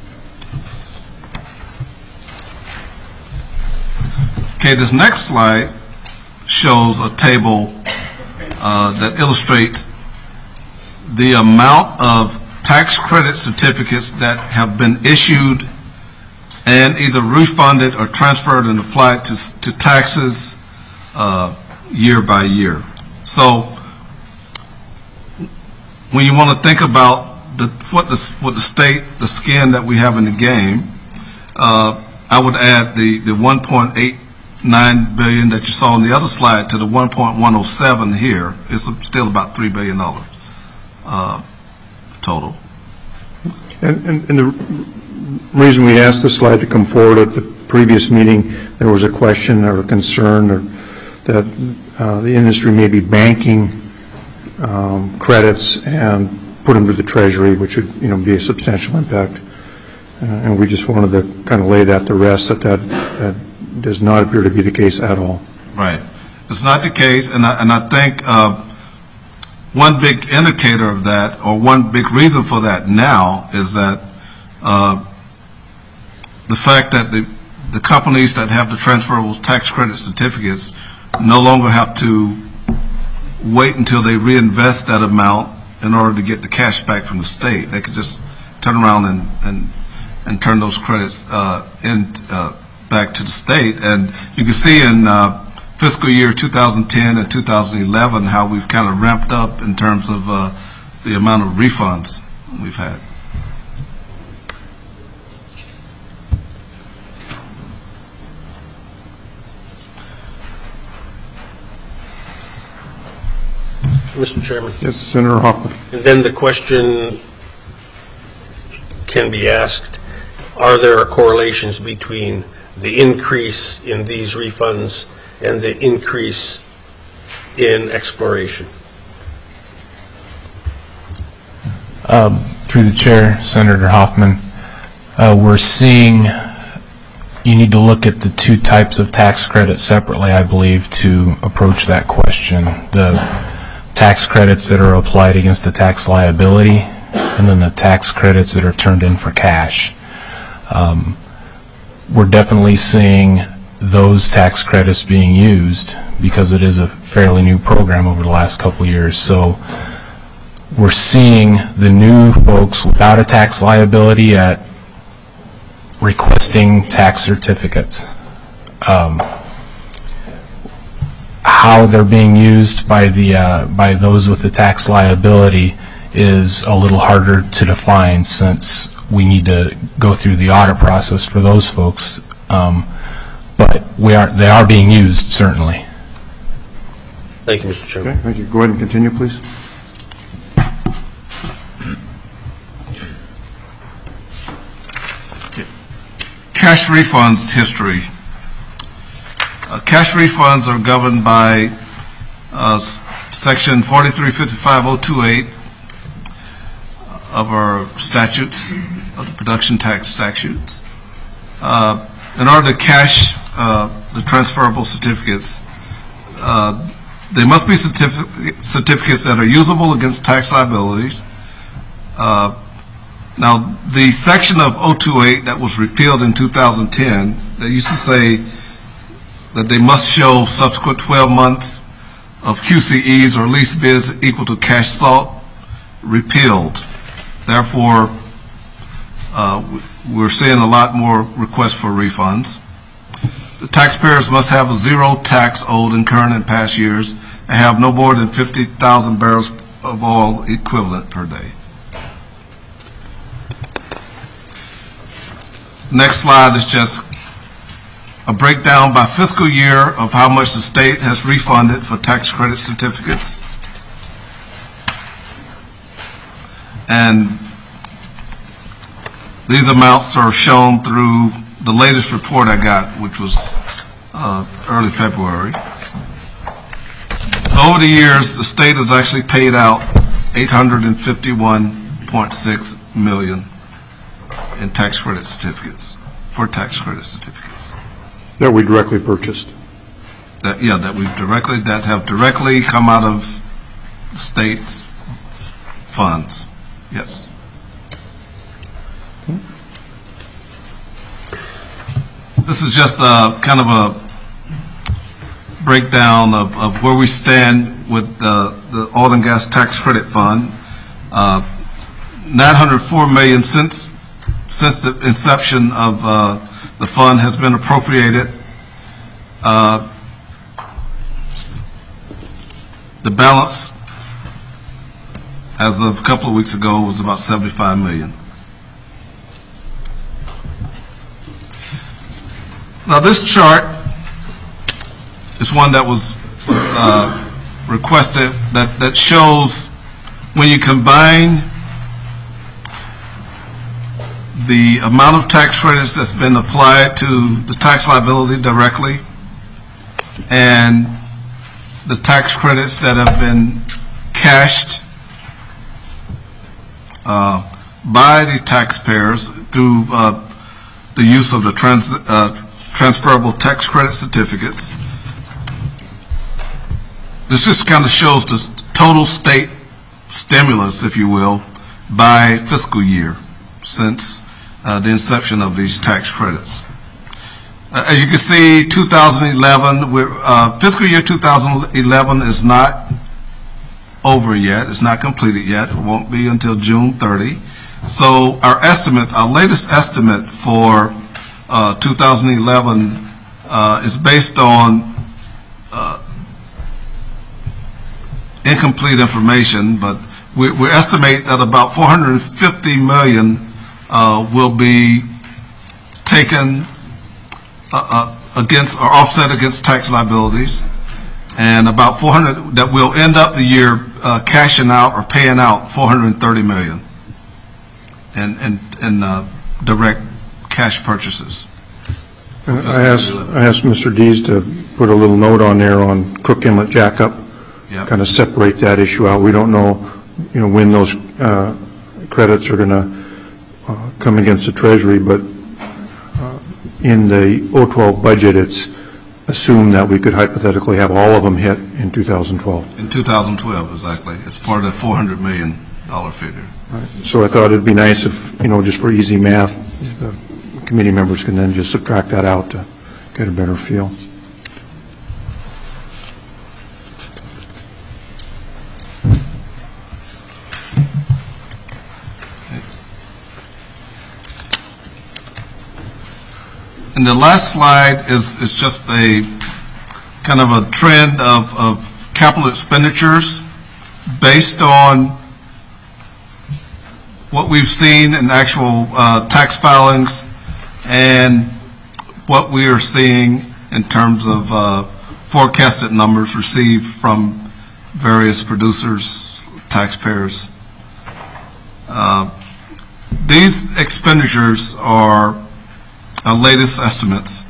Okay, this next slide shows a table that illustrates the amount of tax credit certificates that have been issued and either refunded or transferred and applied to taxes year by year. So when you want to think about what the state, the skin that we have in the game, I would add the 1.8 $1.9 billion that you saw on the other slide to the 1.107 here, it's still about $3 billion total. And the reason we asked this slide to come forward at the previous meeting, there was a question or a concern that the industry may be banking credits and put them to the Treasury, which would, be a substantial impact. And we just wanted to kind of lay that to rest, that does not appear to be the case at all. Right. It's not the case, and I think one big indicator of that, or one big reason for that now, is that the fact that the companies that have the transferable tax credit certificates no longer have to wait until they reinvest that amount in order to get the cash back from the state. They could just turn around and turn those credits back to the state. And you can see in fiscal year 2010 and 2011 how we've kind of ramped up in terms of the amount of refunds we've had. Mr. Chairman. Yes, Senator Hoffman. And then the question can be asked, are there correlations between the increase in these refunds and the increase in exploration? Through the chair, Senator Hoffman, we're seeing you need to look at the two types of tax credits separately, I believe, to approach that question. The tax credits that are applied against the tax liability, and then the tax credits that are turned in for cash. We're definitely seeing those tax credits being used because it is a fairly new program over the last couple of years. So we're seeing the new folks without a tax liability at requesting tax certificates. How they're being used by those with the tax liability is a little harder to define, since we need to go through the audit process for those folks. But they are being used, certainly. Thank you, Mr. Chairman. Okay, thank you. Go ahead and continue, please. Cash refunds history. Cash refunds are governed by Section 4355028 of our statutes, of the production tax statutes. In order to cash the transferable certificates, they must be certificates that are usable against tax liabilities. Now, the section of 028 that was repealed in 2010 that used to say that they must show subsequent 12 months of QCEs or lease bids equal to cash salt, repealed. Therefore, we're seeing a lot more requests for refunds. The taxpayers must have a zero tax owed in current and past years and have no more than 50,000 barrels of oil equivalent per day. Next slide is just a breakdown by fiscal year of how much the state has refunded for tax credit certificates. And these amounts are shown through the latest report I got, which was early February. So over the years, the state has actually paid out $851.6 million in tax credit certificates, for tax credit certificates. That we directly purchased. That have directly come out of the state's funds. Yes. This is just a kind of a breakdown of where we stand with the oil and gas tax credit fund. $904 million since the inception of the fund has been appropriated. The balance as of a couple of weeks ago was about $75 million. Now this chart is one that was requested that shows when you combine the amount of tax credits that's been applied to the tax liability directly and the tax credits that have been cashed by the taxpayers through the use of the transferable tax credit certificates. This just kind of shows the total state stimulus, if you will, by fiscal year since the inception of these tax credits. As you can see, 2011, fiscal year 2011 is not over yet. It's not completed yet. It won't be until June 30. So our latest estimate for 2011 is based on incomplete information, but we estimate that about $450 million will be taken against or offset against tax liabilities, and about 400 that will end up the year cashing out or paying out $430 million in direct cash purchases. I asked Mr. Dees to put a little note on there on Cook Inlet Jackup, kind of separate that issue out. We don't know, when those credits are going to come against the Treasury, but in the 012 budget, it's assumed that we could hypothetically have all of them hit in 2012. In 2012, exactly. It's part of the $400 million figure. Right. So I thought it'd be nice if, just for easy math, the committee members can then just subtract that out to get a better feel. And the last slide is just a kind of a trend of capital expenditures based on what we've seen in actual tax filings and what we are seeing in terms of forecasted numbers received from various producers, taxpayers. These expenditures are our latest estimates.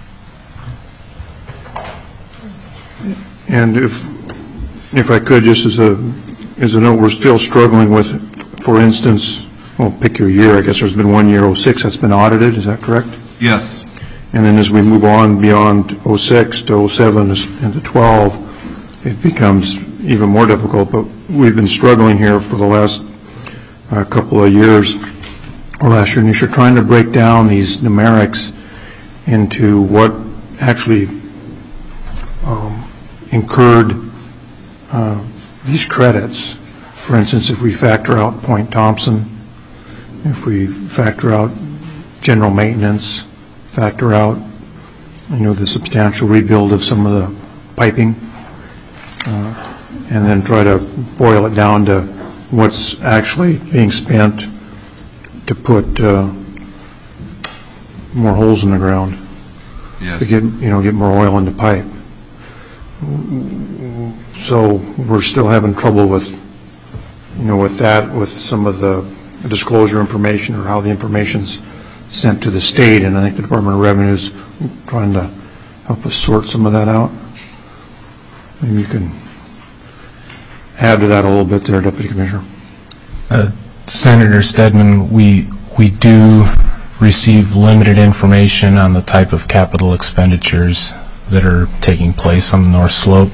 And if I could, just as a note, we're still struggling with, for instance, well, pick your year. I guess there's been one year, 06, that's been audited. Is that correct? Yes. And then as we move on beyond 06 to 07 and to 12, it becomes even more difficult. But we've been struggling here for the last couple of years, or last year, and you're trying to break down these numerics into what actually incurred these credits. For instance, if we factor out Point Thompson, if we factor out general maintenance, factor out the substantial rebuild of some of the piping, and then try to boil it down to what's actually being spent to put more holes in the ground, yes, to get more oil in the pipe. So we're still having trouble with with some of the disclosure information or how the information's sent to the state, and I think the Department of Revenue is trying to help us sort some of that out. Maybe you can add to that a little bit there, Deputy Commissioner. Senator Stedman, we do receive limited information on the type of capital expenditures that are taking place on the North Slope.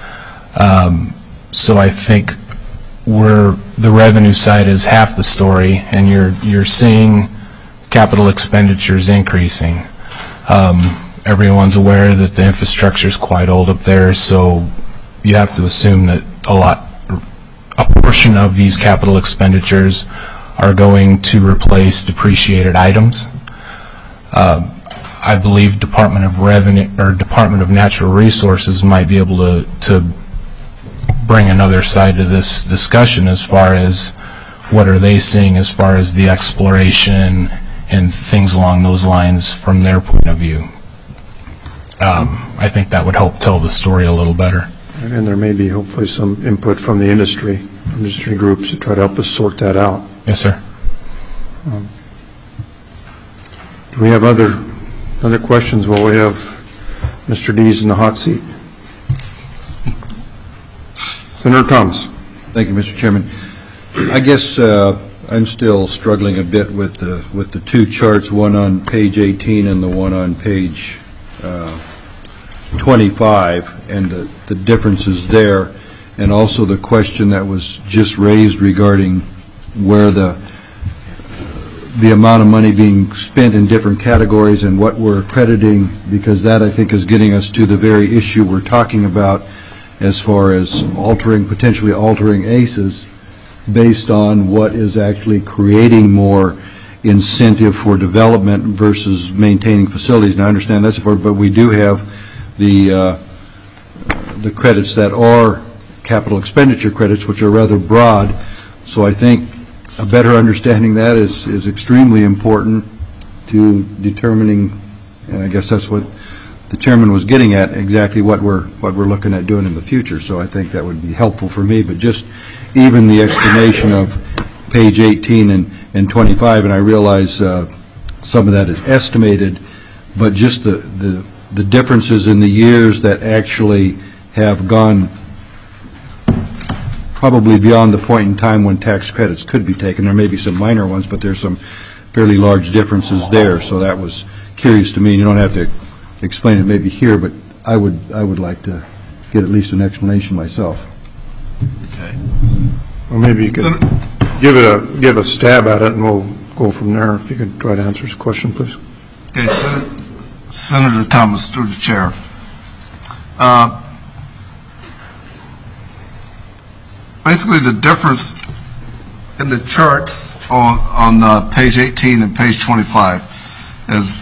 So I think the revenue side is half the story, and you're seeing capital expenditures increasing. Everyone's aware that the infrastructure is quite old up there, so you have to assume that a portion of these capital expenditures are going to replace depreciated items. I believe Department of Revenue or Department of Natural Resources might be able to bring another side to this discussion as far as what are they seeing as far as the exploration and things along those lines from their point of view. I think that would help tell the story a little better. And there may be hopefully some input from the industry groups to try to help us sort that out. Yes, sir. Do we have other questions while we have Mr. Dees in the hot seat? Senator Thomas. Thank you, Mr. Chairman. I guess I'm still struggling a bit with the two charts, one on page 18 and the one on page 25, and the differences there, and also the question that was just raised regarding where the amount of money being spent in different categories and what we're crediting, because that, I think, is getting us to the very issue we're talking about as far as potentially altering ACES based on what is actually creating more incentive for development versus maintaining facilities. And I understand that's important, but we do have the credits that are capital expenditure credits, which are rather broad. So I think a better understanding that is extremely important to determining, and I guess that's what the chairman was getting at, exactly what we're looking at doing in the future. So I think that would be helpful for me. But just even the explanation of page 18 and 25, and I realize some of that is estimated, but just the differences in the years that actually have gone probably beyond the point in time when tax credits could be taken. There may be some minor ones, but there's some fairly large differences there. So that was curious to me. You don't have to explain it maybe here, but I would like to get at least an explanation myself. Okay. Well, maybe you could give a stab at it, and we'll go from there. If you could try to answer his question, please. Okay, Senator Thomas, through the chair. Basically, the difference in the charts on page 18 and page 25 is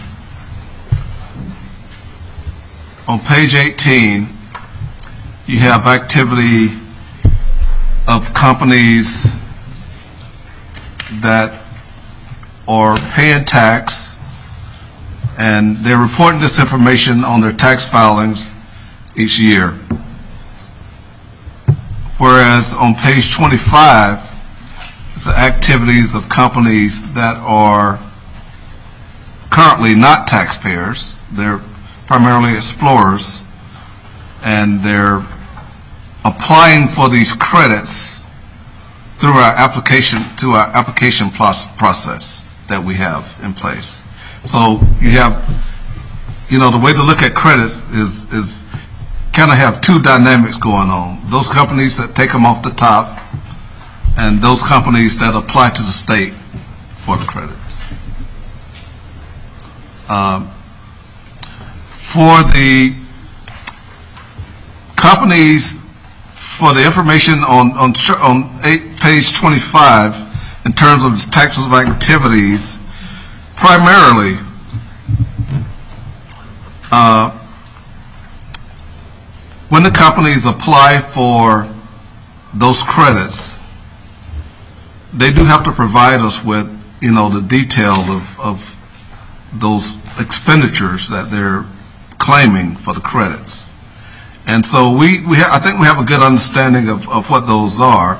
on page 18, you have activity of companies that are paying tax, and they're reporting this information on their tax filings each year. Whereas on page 25, it's the activities of companies that are currently not taxpayers. They're primarily explorers, and they're applying for these credits through our application process that we have in place. So you have, the way to look at credits is kind of have two dynamics going on. Those companies that take them off the top, and those companies that apply to the state for the credit. For the companies, for the information on page 25, in terms of taxes of activities, primarily, when the companies apply for those credits, they do have to provide us with, the detail of those expenditures that they're claiming for the credits. And so I think we have a good understanding of what those are.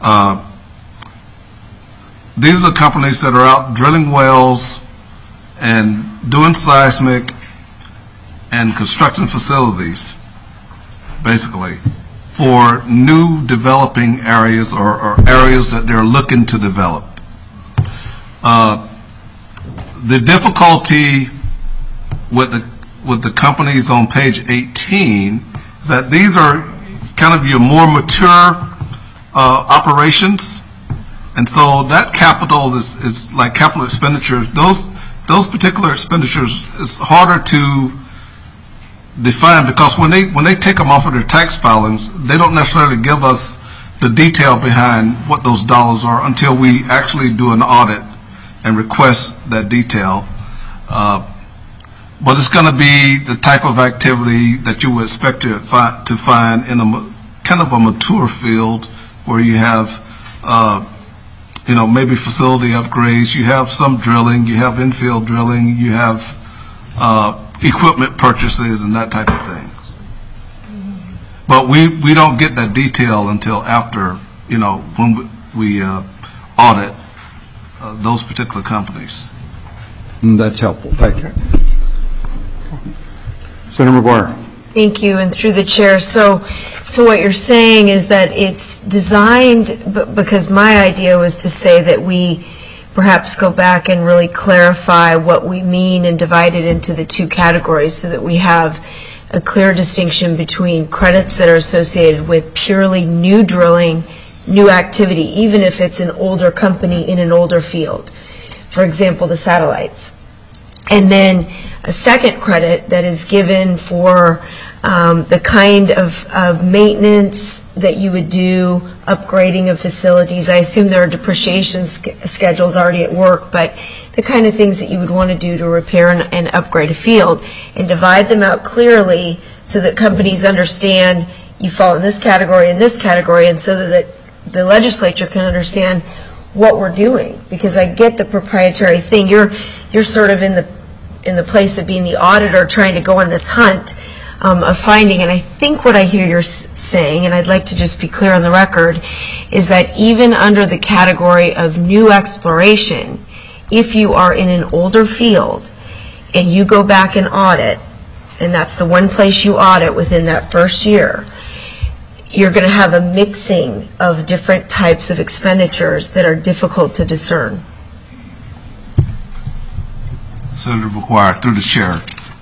These are companies that are out drilling wells and doing seismic and constructing facilities, basically, for new developing areas or areas that they're looking to develop. The difficulty with the companies on page 18 is that these are kind of your more mature operations, and so that capital is like capital expenditures. Those particular expenditures is harder to define, because when they take them off of their tax filings, they don't necessarily give us the detail behind what those dollars are until we actually do an audit and request that detail. But it's going to be the type of activity that you would expect to find in a kind of a mature field where you have, maybe facility upgrades, you have some drilling, you have infill drilling, you have equipment purchases and that type of thing. But we don't get that detail until after, when we audit those particular companies. That's helpful. Thank you. Senator McGuire. Thank you, and through the chair. So what you're saying is that it's designed, because my idea was to say that we perhaps go back and really clarify what we mean and divide it into the two categories so that we have a clear distinction between credits that are associated with purely new drilling, new activity, even if it's an older company in an older field. For example, the satellites. And then a second credit that is given for the kind of maintenance that you would do, upgrading of facilities. I assume there are depreciation schedules already at work, but the kind of things that you would want to do to repair and upgrade a field, and divide them out clearly so that companies understand you fall in this category and so that the legislature can understand what we're doing. Because I get the proprietary thing. You're sort of in the place of being the auditor trying to go on this hunt of finding, and I think what I hear you're saying, and I'd like to just be clear on the record, is that even under the category of new exploration, if you are in an older field and you go back and audit, and that's the one place you audit within that first year, you're going to have a mixing of different types of expenditures that are difficult to discern. Senator McGuire, through the chair.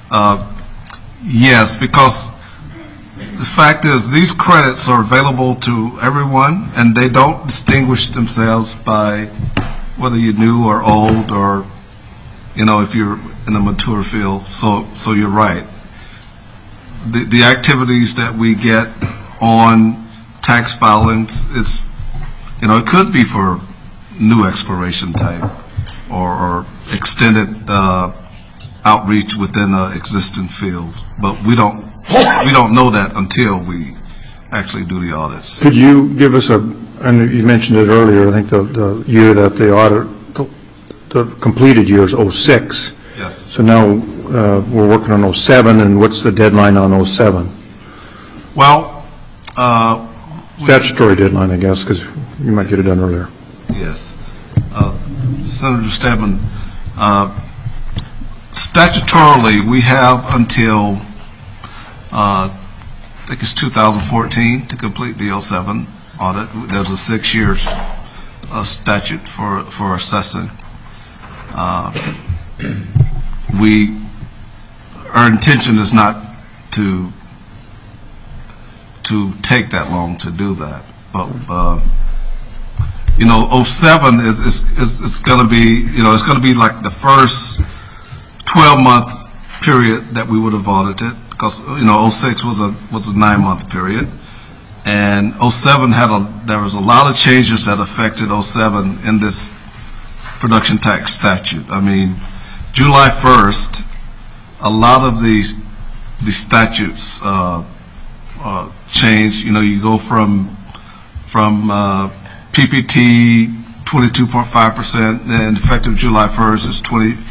Yes, because the fact is these credits are available to everyone, and they don't distinguish themselves by whether you're new or old or, if you're in a mature field. So you're right. The activities that we get on tax filings, it could be for new exploration type or extended outreach within an existing field, but we don't know that until we actually do the audits. Could you give us and you mentioned it earlier, I think the year that the audit, the completed year is 06. Yes. So now we're working on 07, and what's the deadline on 07? Well, statutory deadline, I guess, because you might get it done earlier. Yes. Senator Stebbins, statutorily, we have until, I think it's 2014 to complete the 07 audit. There's a 6-year statute for assessing. Our intention is not to take that long to do that, but 07 is going to be, it's going to be like the first 12-month period that we would have audited, because 06 was a 9-month period, and 07 there was a lot of changes that affected 07 in this production tax statute. I mean, July 1st, a lot of these statutes changed. You go from PPT 22.5%, and effective July 1st is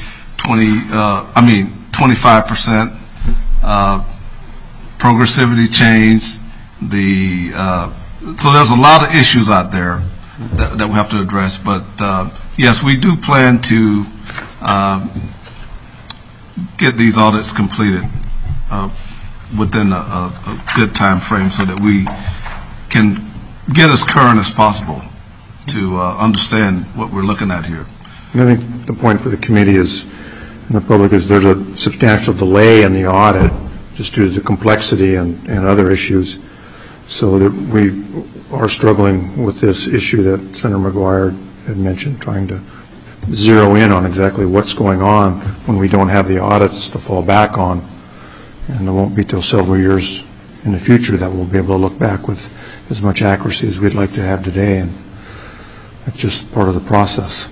25%. Progressivity changed. So there's a lot of issues out there that we have to address. But yes, we do plan to get these audits completed within a good time frame so that we can get as current as possible to understand what we're looking at here. And I think the point for the committee and the public is there's a substantial delay in the audit just due to the complexity and other issues, so that we are struggling with this issue that Senator McGuire had mentioned, trying to zero in on exactly what's going on when we don't have the audits to fall back on. And it won't be till several years in the future that we'll be able to look back with as much accuracy as we'd like to have today, and that's just part of the process.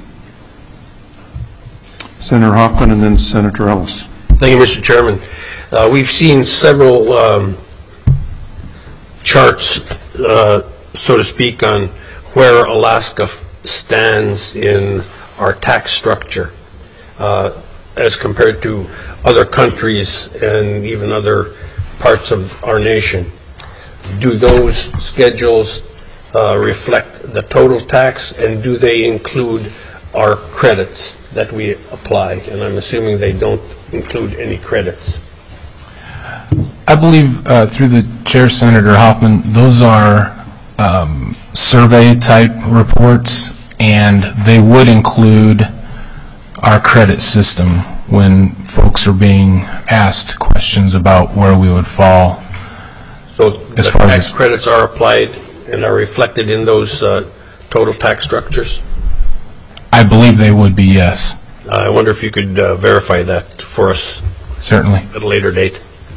Senator Hoffman and then Senator Ellis. Thank you, Mr. Chairman. We've seen several charts, so to speak, on where Alaska stands in our tax structure. as compared to other countries and even other parts of our nation. Do those schedules reflect the total tax, and do they include our credits that we apply? And I'm assuming they don't include any credits. I believe, through the chair, Senator Hoffman, those are survey-type reports, and they would include our credit system when folks are being asked questions about where we would fall. So the tax credits are applied and are reflected in those total tax structures? I believe they would be, yes. I wonder if you could verify that for us. Certainly. At a later date.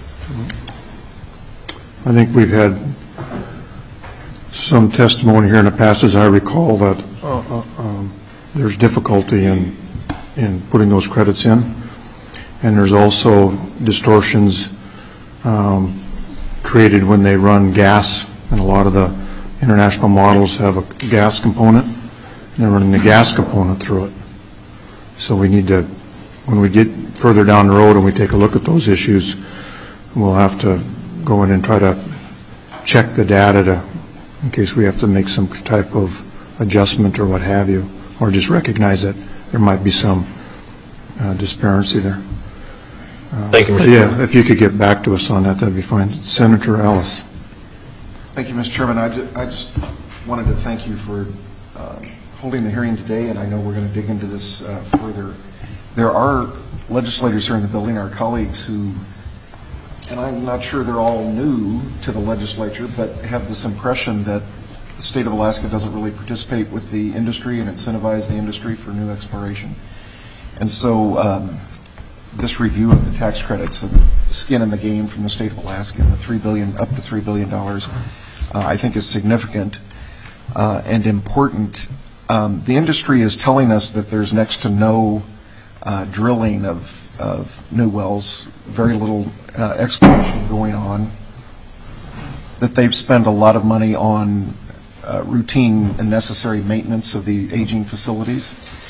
I think we've had some testimony here in the past, as I recall, that there's difficulty in putting those credits in, and there's also distortions created when they run gas, and a lot of the international models have a gas component, and they're running the gas component through it. So we need to, when we get further down the road and we take a look at those issues, we'll have to go in and try to check the data in case we have to make some type of adjustment or what have you, or just recognize that there might be some disparity there. Thank you, Mr. Yeah, if you could get back to us on that, that'd be fine. Senator Ellis. Thank you, Mr. Chairman. I just wanted to thank you for holding the hearing today, and I know we're going to dig into this further. There are legislators here in the building, our colleagues, who, and I'm not sure they're all new to the legislature, but have this impression that the state of Alaska doesn't really participate with the industry and incentivize the industry for new exploration. And so this review of the tax credits and skin in the game from the state of Alaska and the $3 billion, up to $3 billion, I think is significant and important. The industry is telling us that there's next to no drilling of new wells, very little exploration going on, that they've spent a lot of money on routine and necessary maintenance of the aging facilities.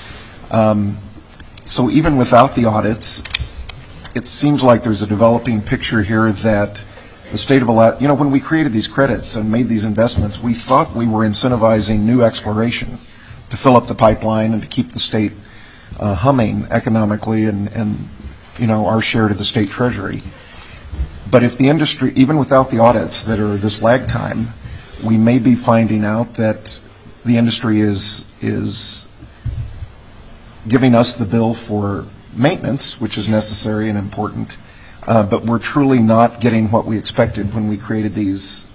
So even without the audits, it seems like there's a developing picture here that the state of Alaska, you know, when we created these credits and made these investments, we thought we were incentivizing new exploration to fill up the pipeline and to keep the state humming economically and, you know, our share to the state treasury. But if the industry, even without the audits that are this lag time, we may be finding out that the industry is giving us the bill for maintenance, which is necessary and important, but we're truly not getting what we expected when we created these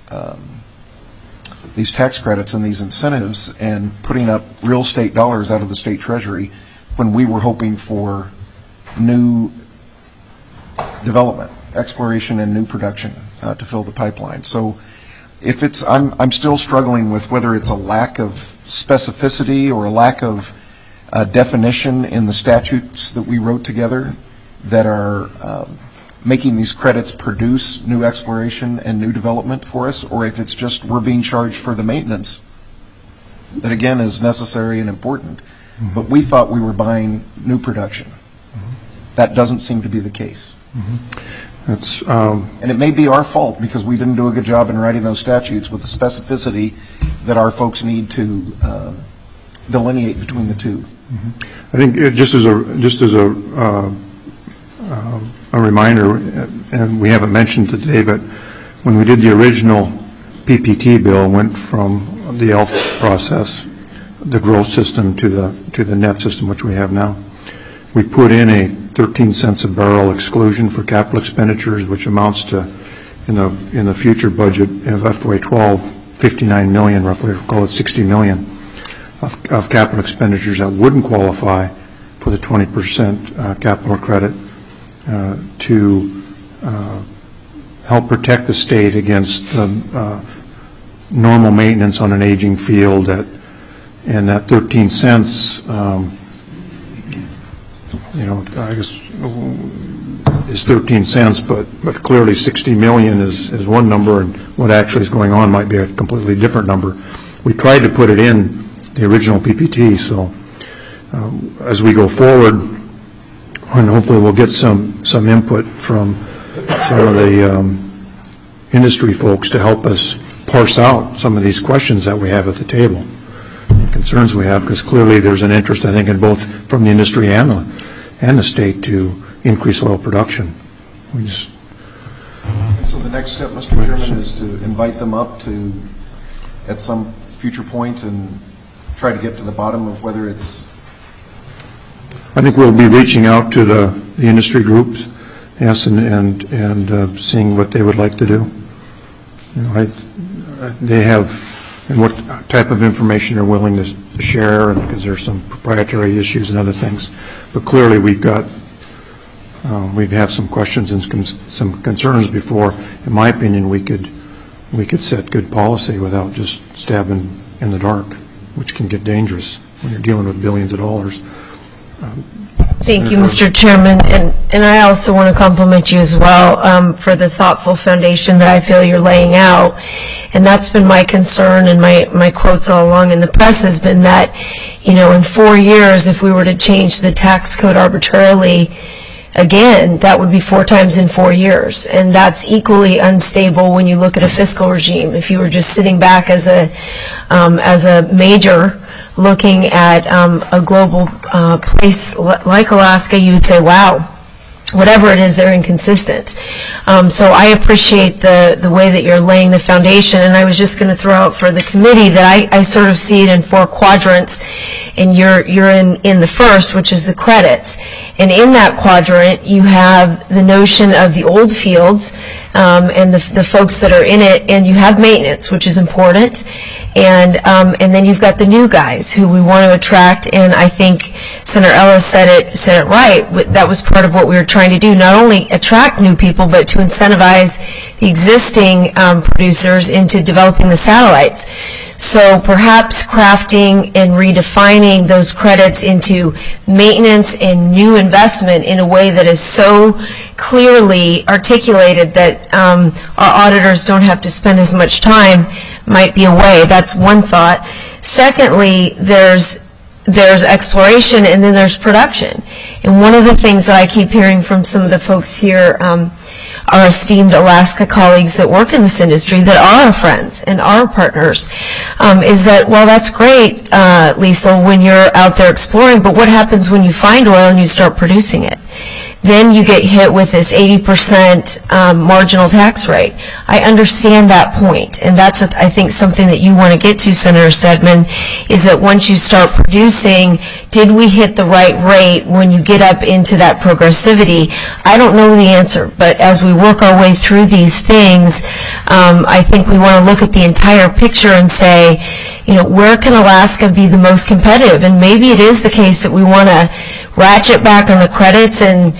tax credits and these incentives and putting up real state dollars out of the state treasury when we were hoping for new development, exploration and new production to fill the pipeline. So if it's, I'm still struggling with whether it's a lack of specificity or a lack of definition in the statutes that we wrote together that are making these credits produce new exploration and new development for us, or if it's just we're being charged for the maintenance that, again, is necessary and important. Mm-hmm. But we thought we were buying new production. Mm-hmm. That doesn't seem to be the case. Mm-hmm. That's, and it may be our fault because we didn't do a good job in writing those statutes with the specificity that our folks need to delineate between the two. Mm-hmm. I think just as a reminder, and we haven't mentioned today, but when we did the original PPT bill, went from the ELF process, the gross system to the net system, which we have now. We put in a 13 cents a barrel exclusion for capital expenditures, which amounts to, in the future budget of FY12, 59 million, roughly, call it 60 million of capital expenditures that wouldn't qualify for the 20% capital credit to help protect the state against normal maintenance on an aging field. And that 13 cents, I guess is 13 cents, but clearly 60 million is one number, and what actually is going on might be a completely different number. We tried to put it in the original PPT, so as we go forward and hopefully we'll get some input from some of the industry folks to help us parse out some of these questions that we have at the table, and concerns we have, because clearly there's an interest, I think, in both from the industry and the state to increase oil production. We just. And so the next step, Mr. Chairman, is to invite them up to, at some future point, and try to get to the bottom of whether it's. I think we'll be reaching out to the industry groups, yes, and seeing what they would like to do. You know, they have, and what type of information they're willing to share, and because there's some proprietary issues and other things. But clearly, we've had some questions and some concerns before. In my opinion, we could set good policy without just stabbing in the dark, which can get dangerous when you're dealing with billions of dollars. Thank you, Mr. Chairman, and I also want to compliment you as well for the thoughtful foundation that I feel you're laying out, and that's been my concern, and my quotes all along in the press has been that, you know, in 4 years, if we were to change the tax code arbitrarily again, that would be 4 times in 4 years, and that's equally unstable when you look at a fiscal regime. If you were just sitting back as a major looking at a global place like Alaska, you would say, wow, whatever it is, they're inconsistent. So I appreciate the way that you're laying the foundation, and I was just going to throw out for the committee that I sort of see it in 4 quadrants, and you're in the first, which is the credits. And in that quadrant, you have the notion of the old fields and the folks that are in it, and you have maintenance, which is important, and then you've got the new guys who we want to attract. And I think Senator Ellis said it right. That was part of what we were trying to do, not only attract new people, but to incentivize the existing producers into developing the satellites. So perhaps crafting and redefining those credits into maintenance and new investment in a way that is so clearly articulated that our auditors don't have to spend as much time might be a way. That's one thought. Secondly, there's exploration, and then there's production. And one of the things that I keep hearing from some of the folks here, our esteemed Alaska colleagues that work in this industry that are our friends and our partners, is that, well, that's great, Liesl, when you're out there exploring, but what happens when you find oil and you start producing it? Then you get hit with this 80% marginal tax rate. I understand that point, and that's, I think, something that you want to get to, Senator Stedman, is that once you start producing, did we hit the right rate when you get up into that progressivity? I don't know the answer, but as we work our way through these things, I think we want to look at the entire picture and say, you know, where can Alaska be the most competitive? And maybe it is the case that we want to ratchet back on the credits and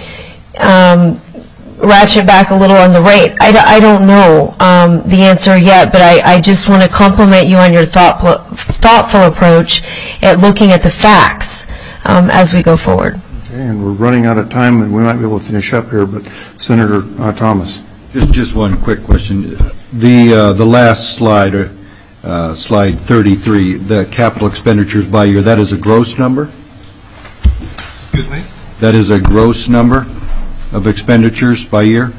ratchet back a little on the rate. I don't know the answer yet, but I just want to compliment you on your thoughtful approach at looking at the facts as we go forward. Okay, and we're running out of time, and we might be able to finish up here, but Senator Thomas. Just one quick question. The last slide, slide 33, the capital expenditures by year, that is a gross number? Excuse me? That is a gross number of expenditures by year?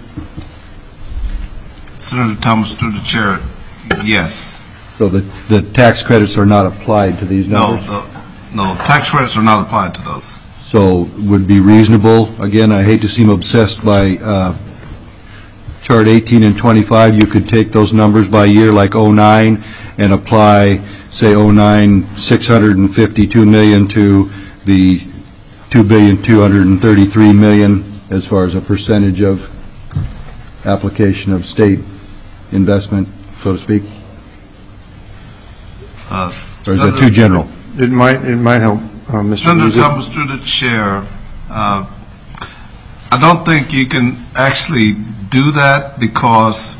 Senator Thomas, through the chair, yes. So the tax credits are not applied to these numbers? No, tax credits are not applied to those. So would be reasonable, again, I hate to seem obsessed by chart 18 and 25, you could take those numbers by year like 09 and apply, say 09, 652 million to the 2,233 million as far as a percentage of application of state investment, so to speak? Or is that too general? It might help, Mr. Senator Thomas, through the chair, I don't think you can actually do that, because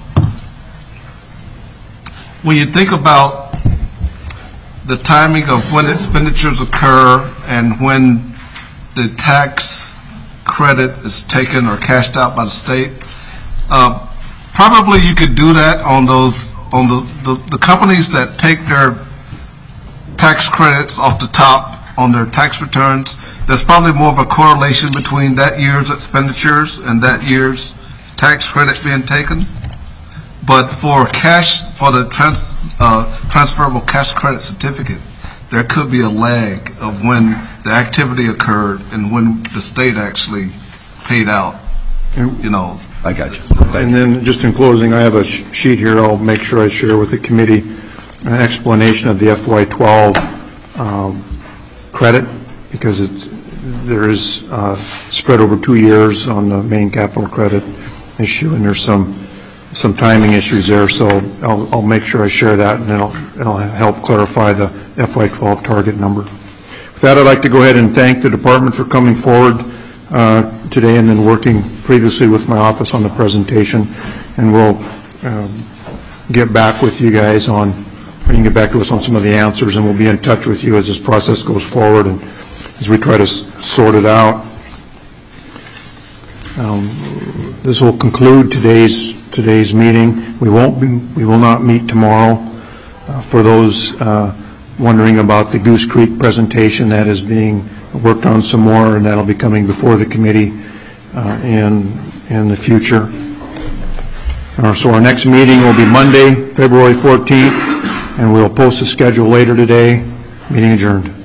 when you think about the timing of when expenditures occur and when the tax credit is taken or cashed out by the state, probably you could do that on the companies that take their tax credits off the top on their tax returns. there's probably more of a correlation between that year's expenditures and that year's tax credit being taken. But for the transferable cash credit certificate, there could be a lag of when the activity occurred and when the state actually paid out, I got you. And then, just in closing, I have a sheet here I'll make sure I share with the committee, an explanation of the FY12 credit, because there is spread over 2 years on the main capital credit issue, and there's some timing issues there, so I'll make sure I share that, and it'll help clarify the FY12 target number. With that, I'd like to go ahead and thank the department for coming forward today and then working previously with my office on the presentation, and we'll get back with you guys on, you can get back to us on some of the answers, and we'll be in touch with you as this process goes forward and as we try to sort it out. This will conclude today's meeting. We will not meet tomorrow. For those wondering about the Goose Creek presentation, that is being worked on some more, and that'll be coming before the committee in the future. So our next meeting will be Monday, February 14th, and we'll post a schedule later today. Meeting adjourned.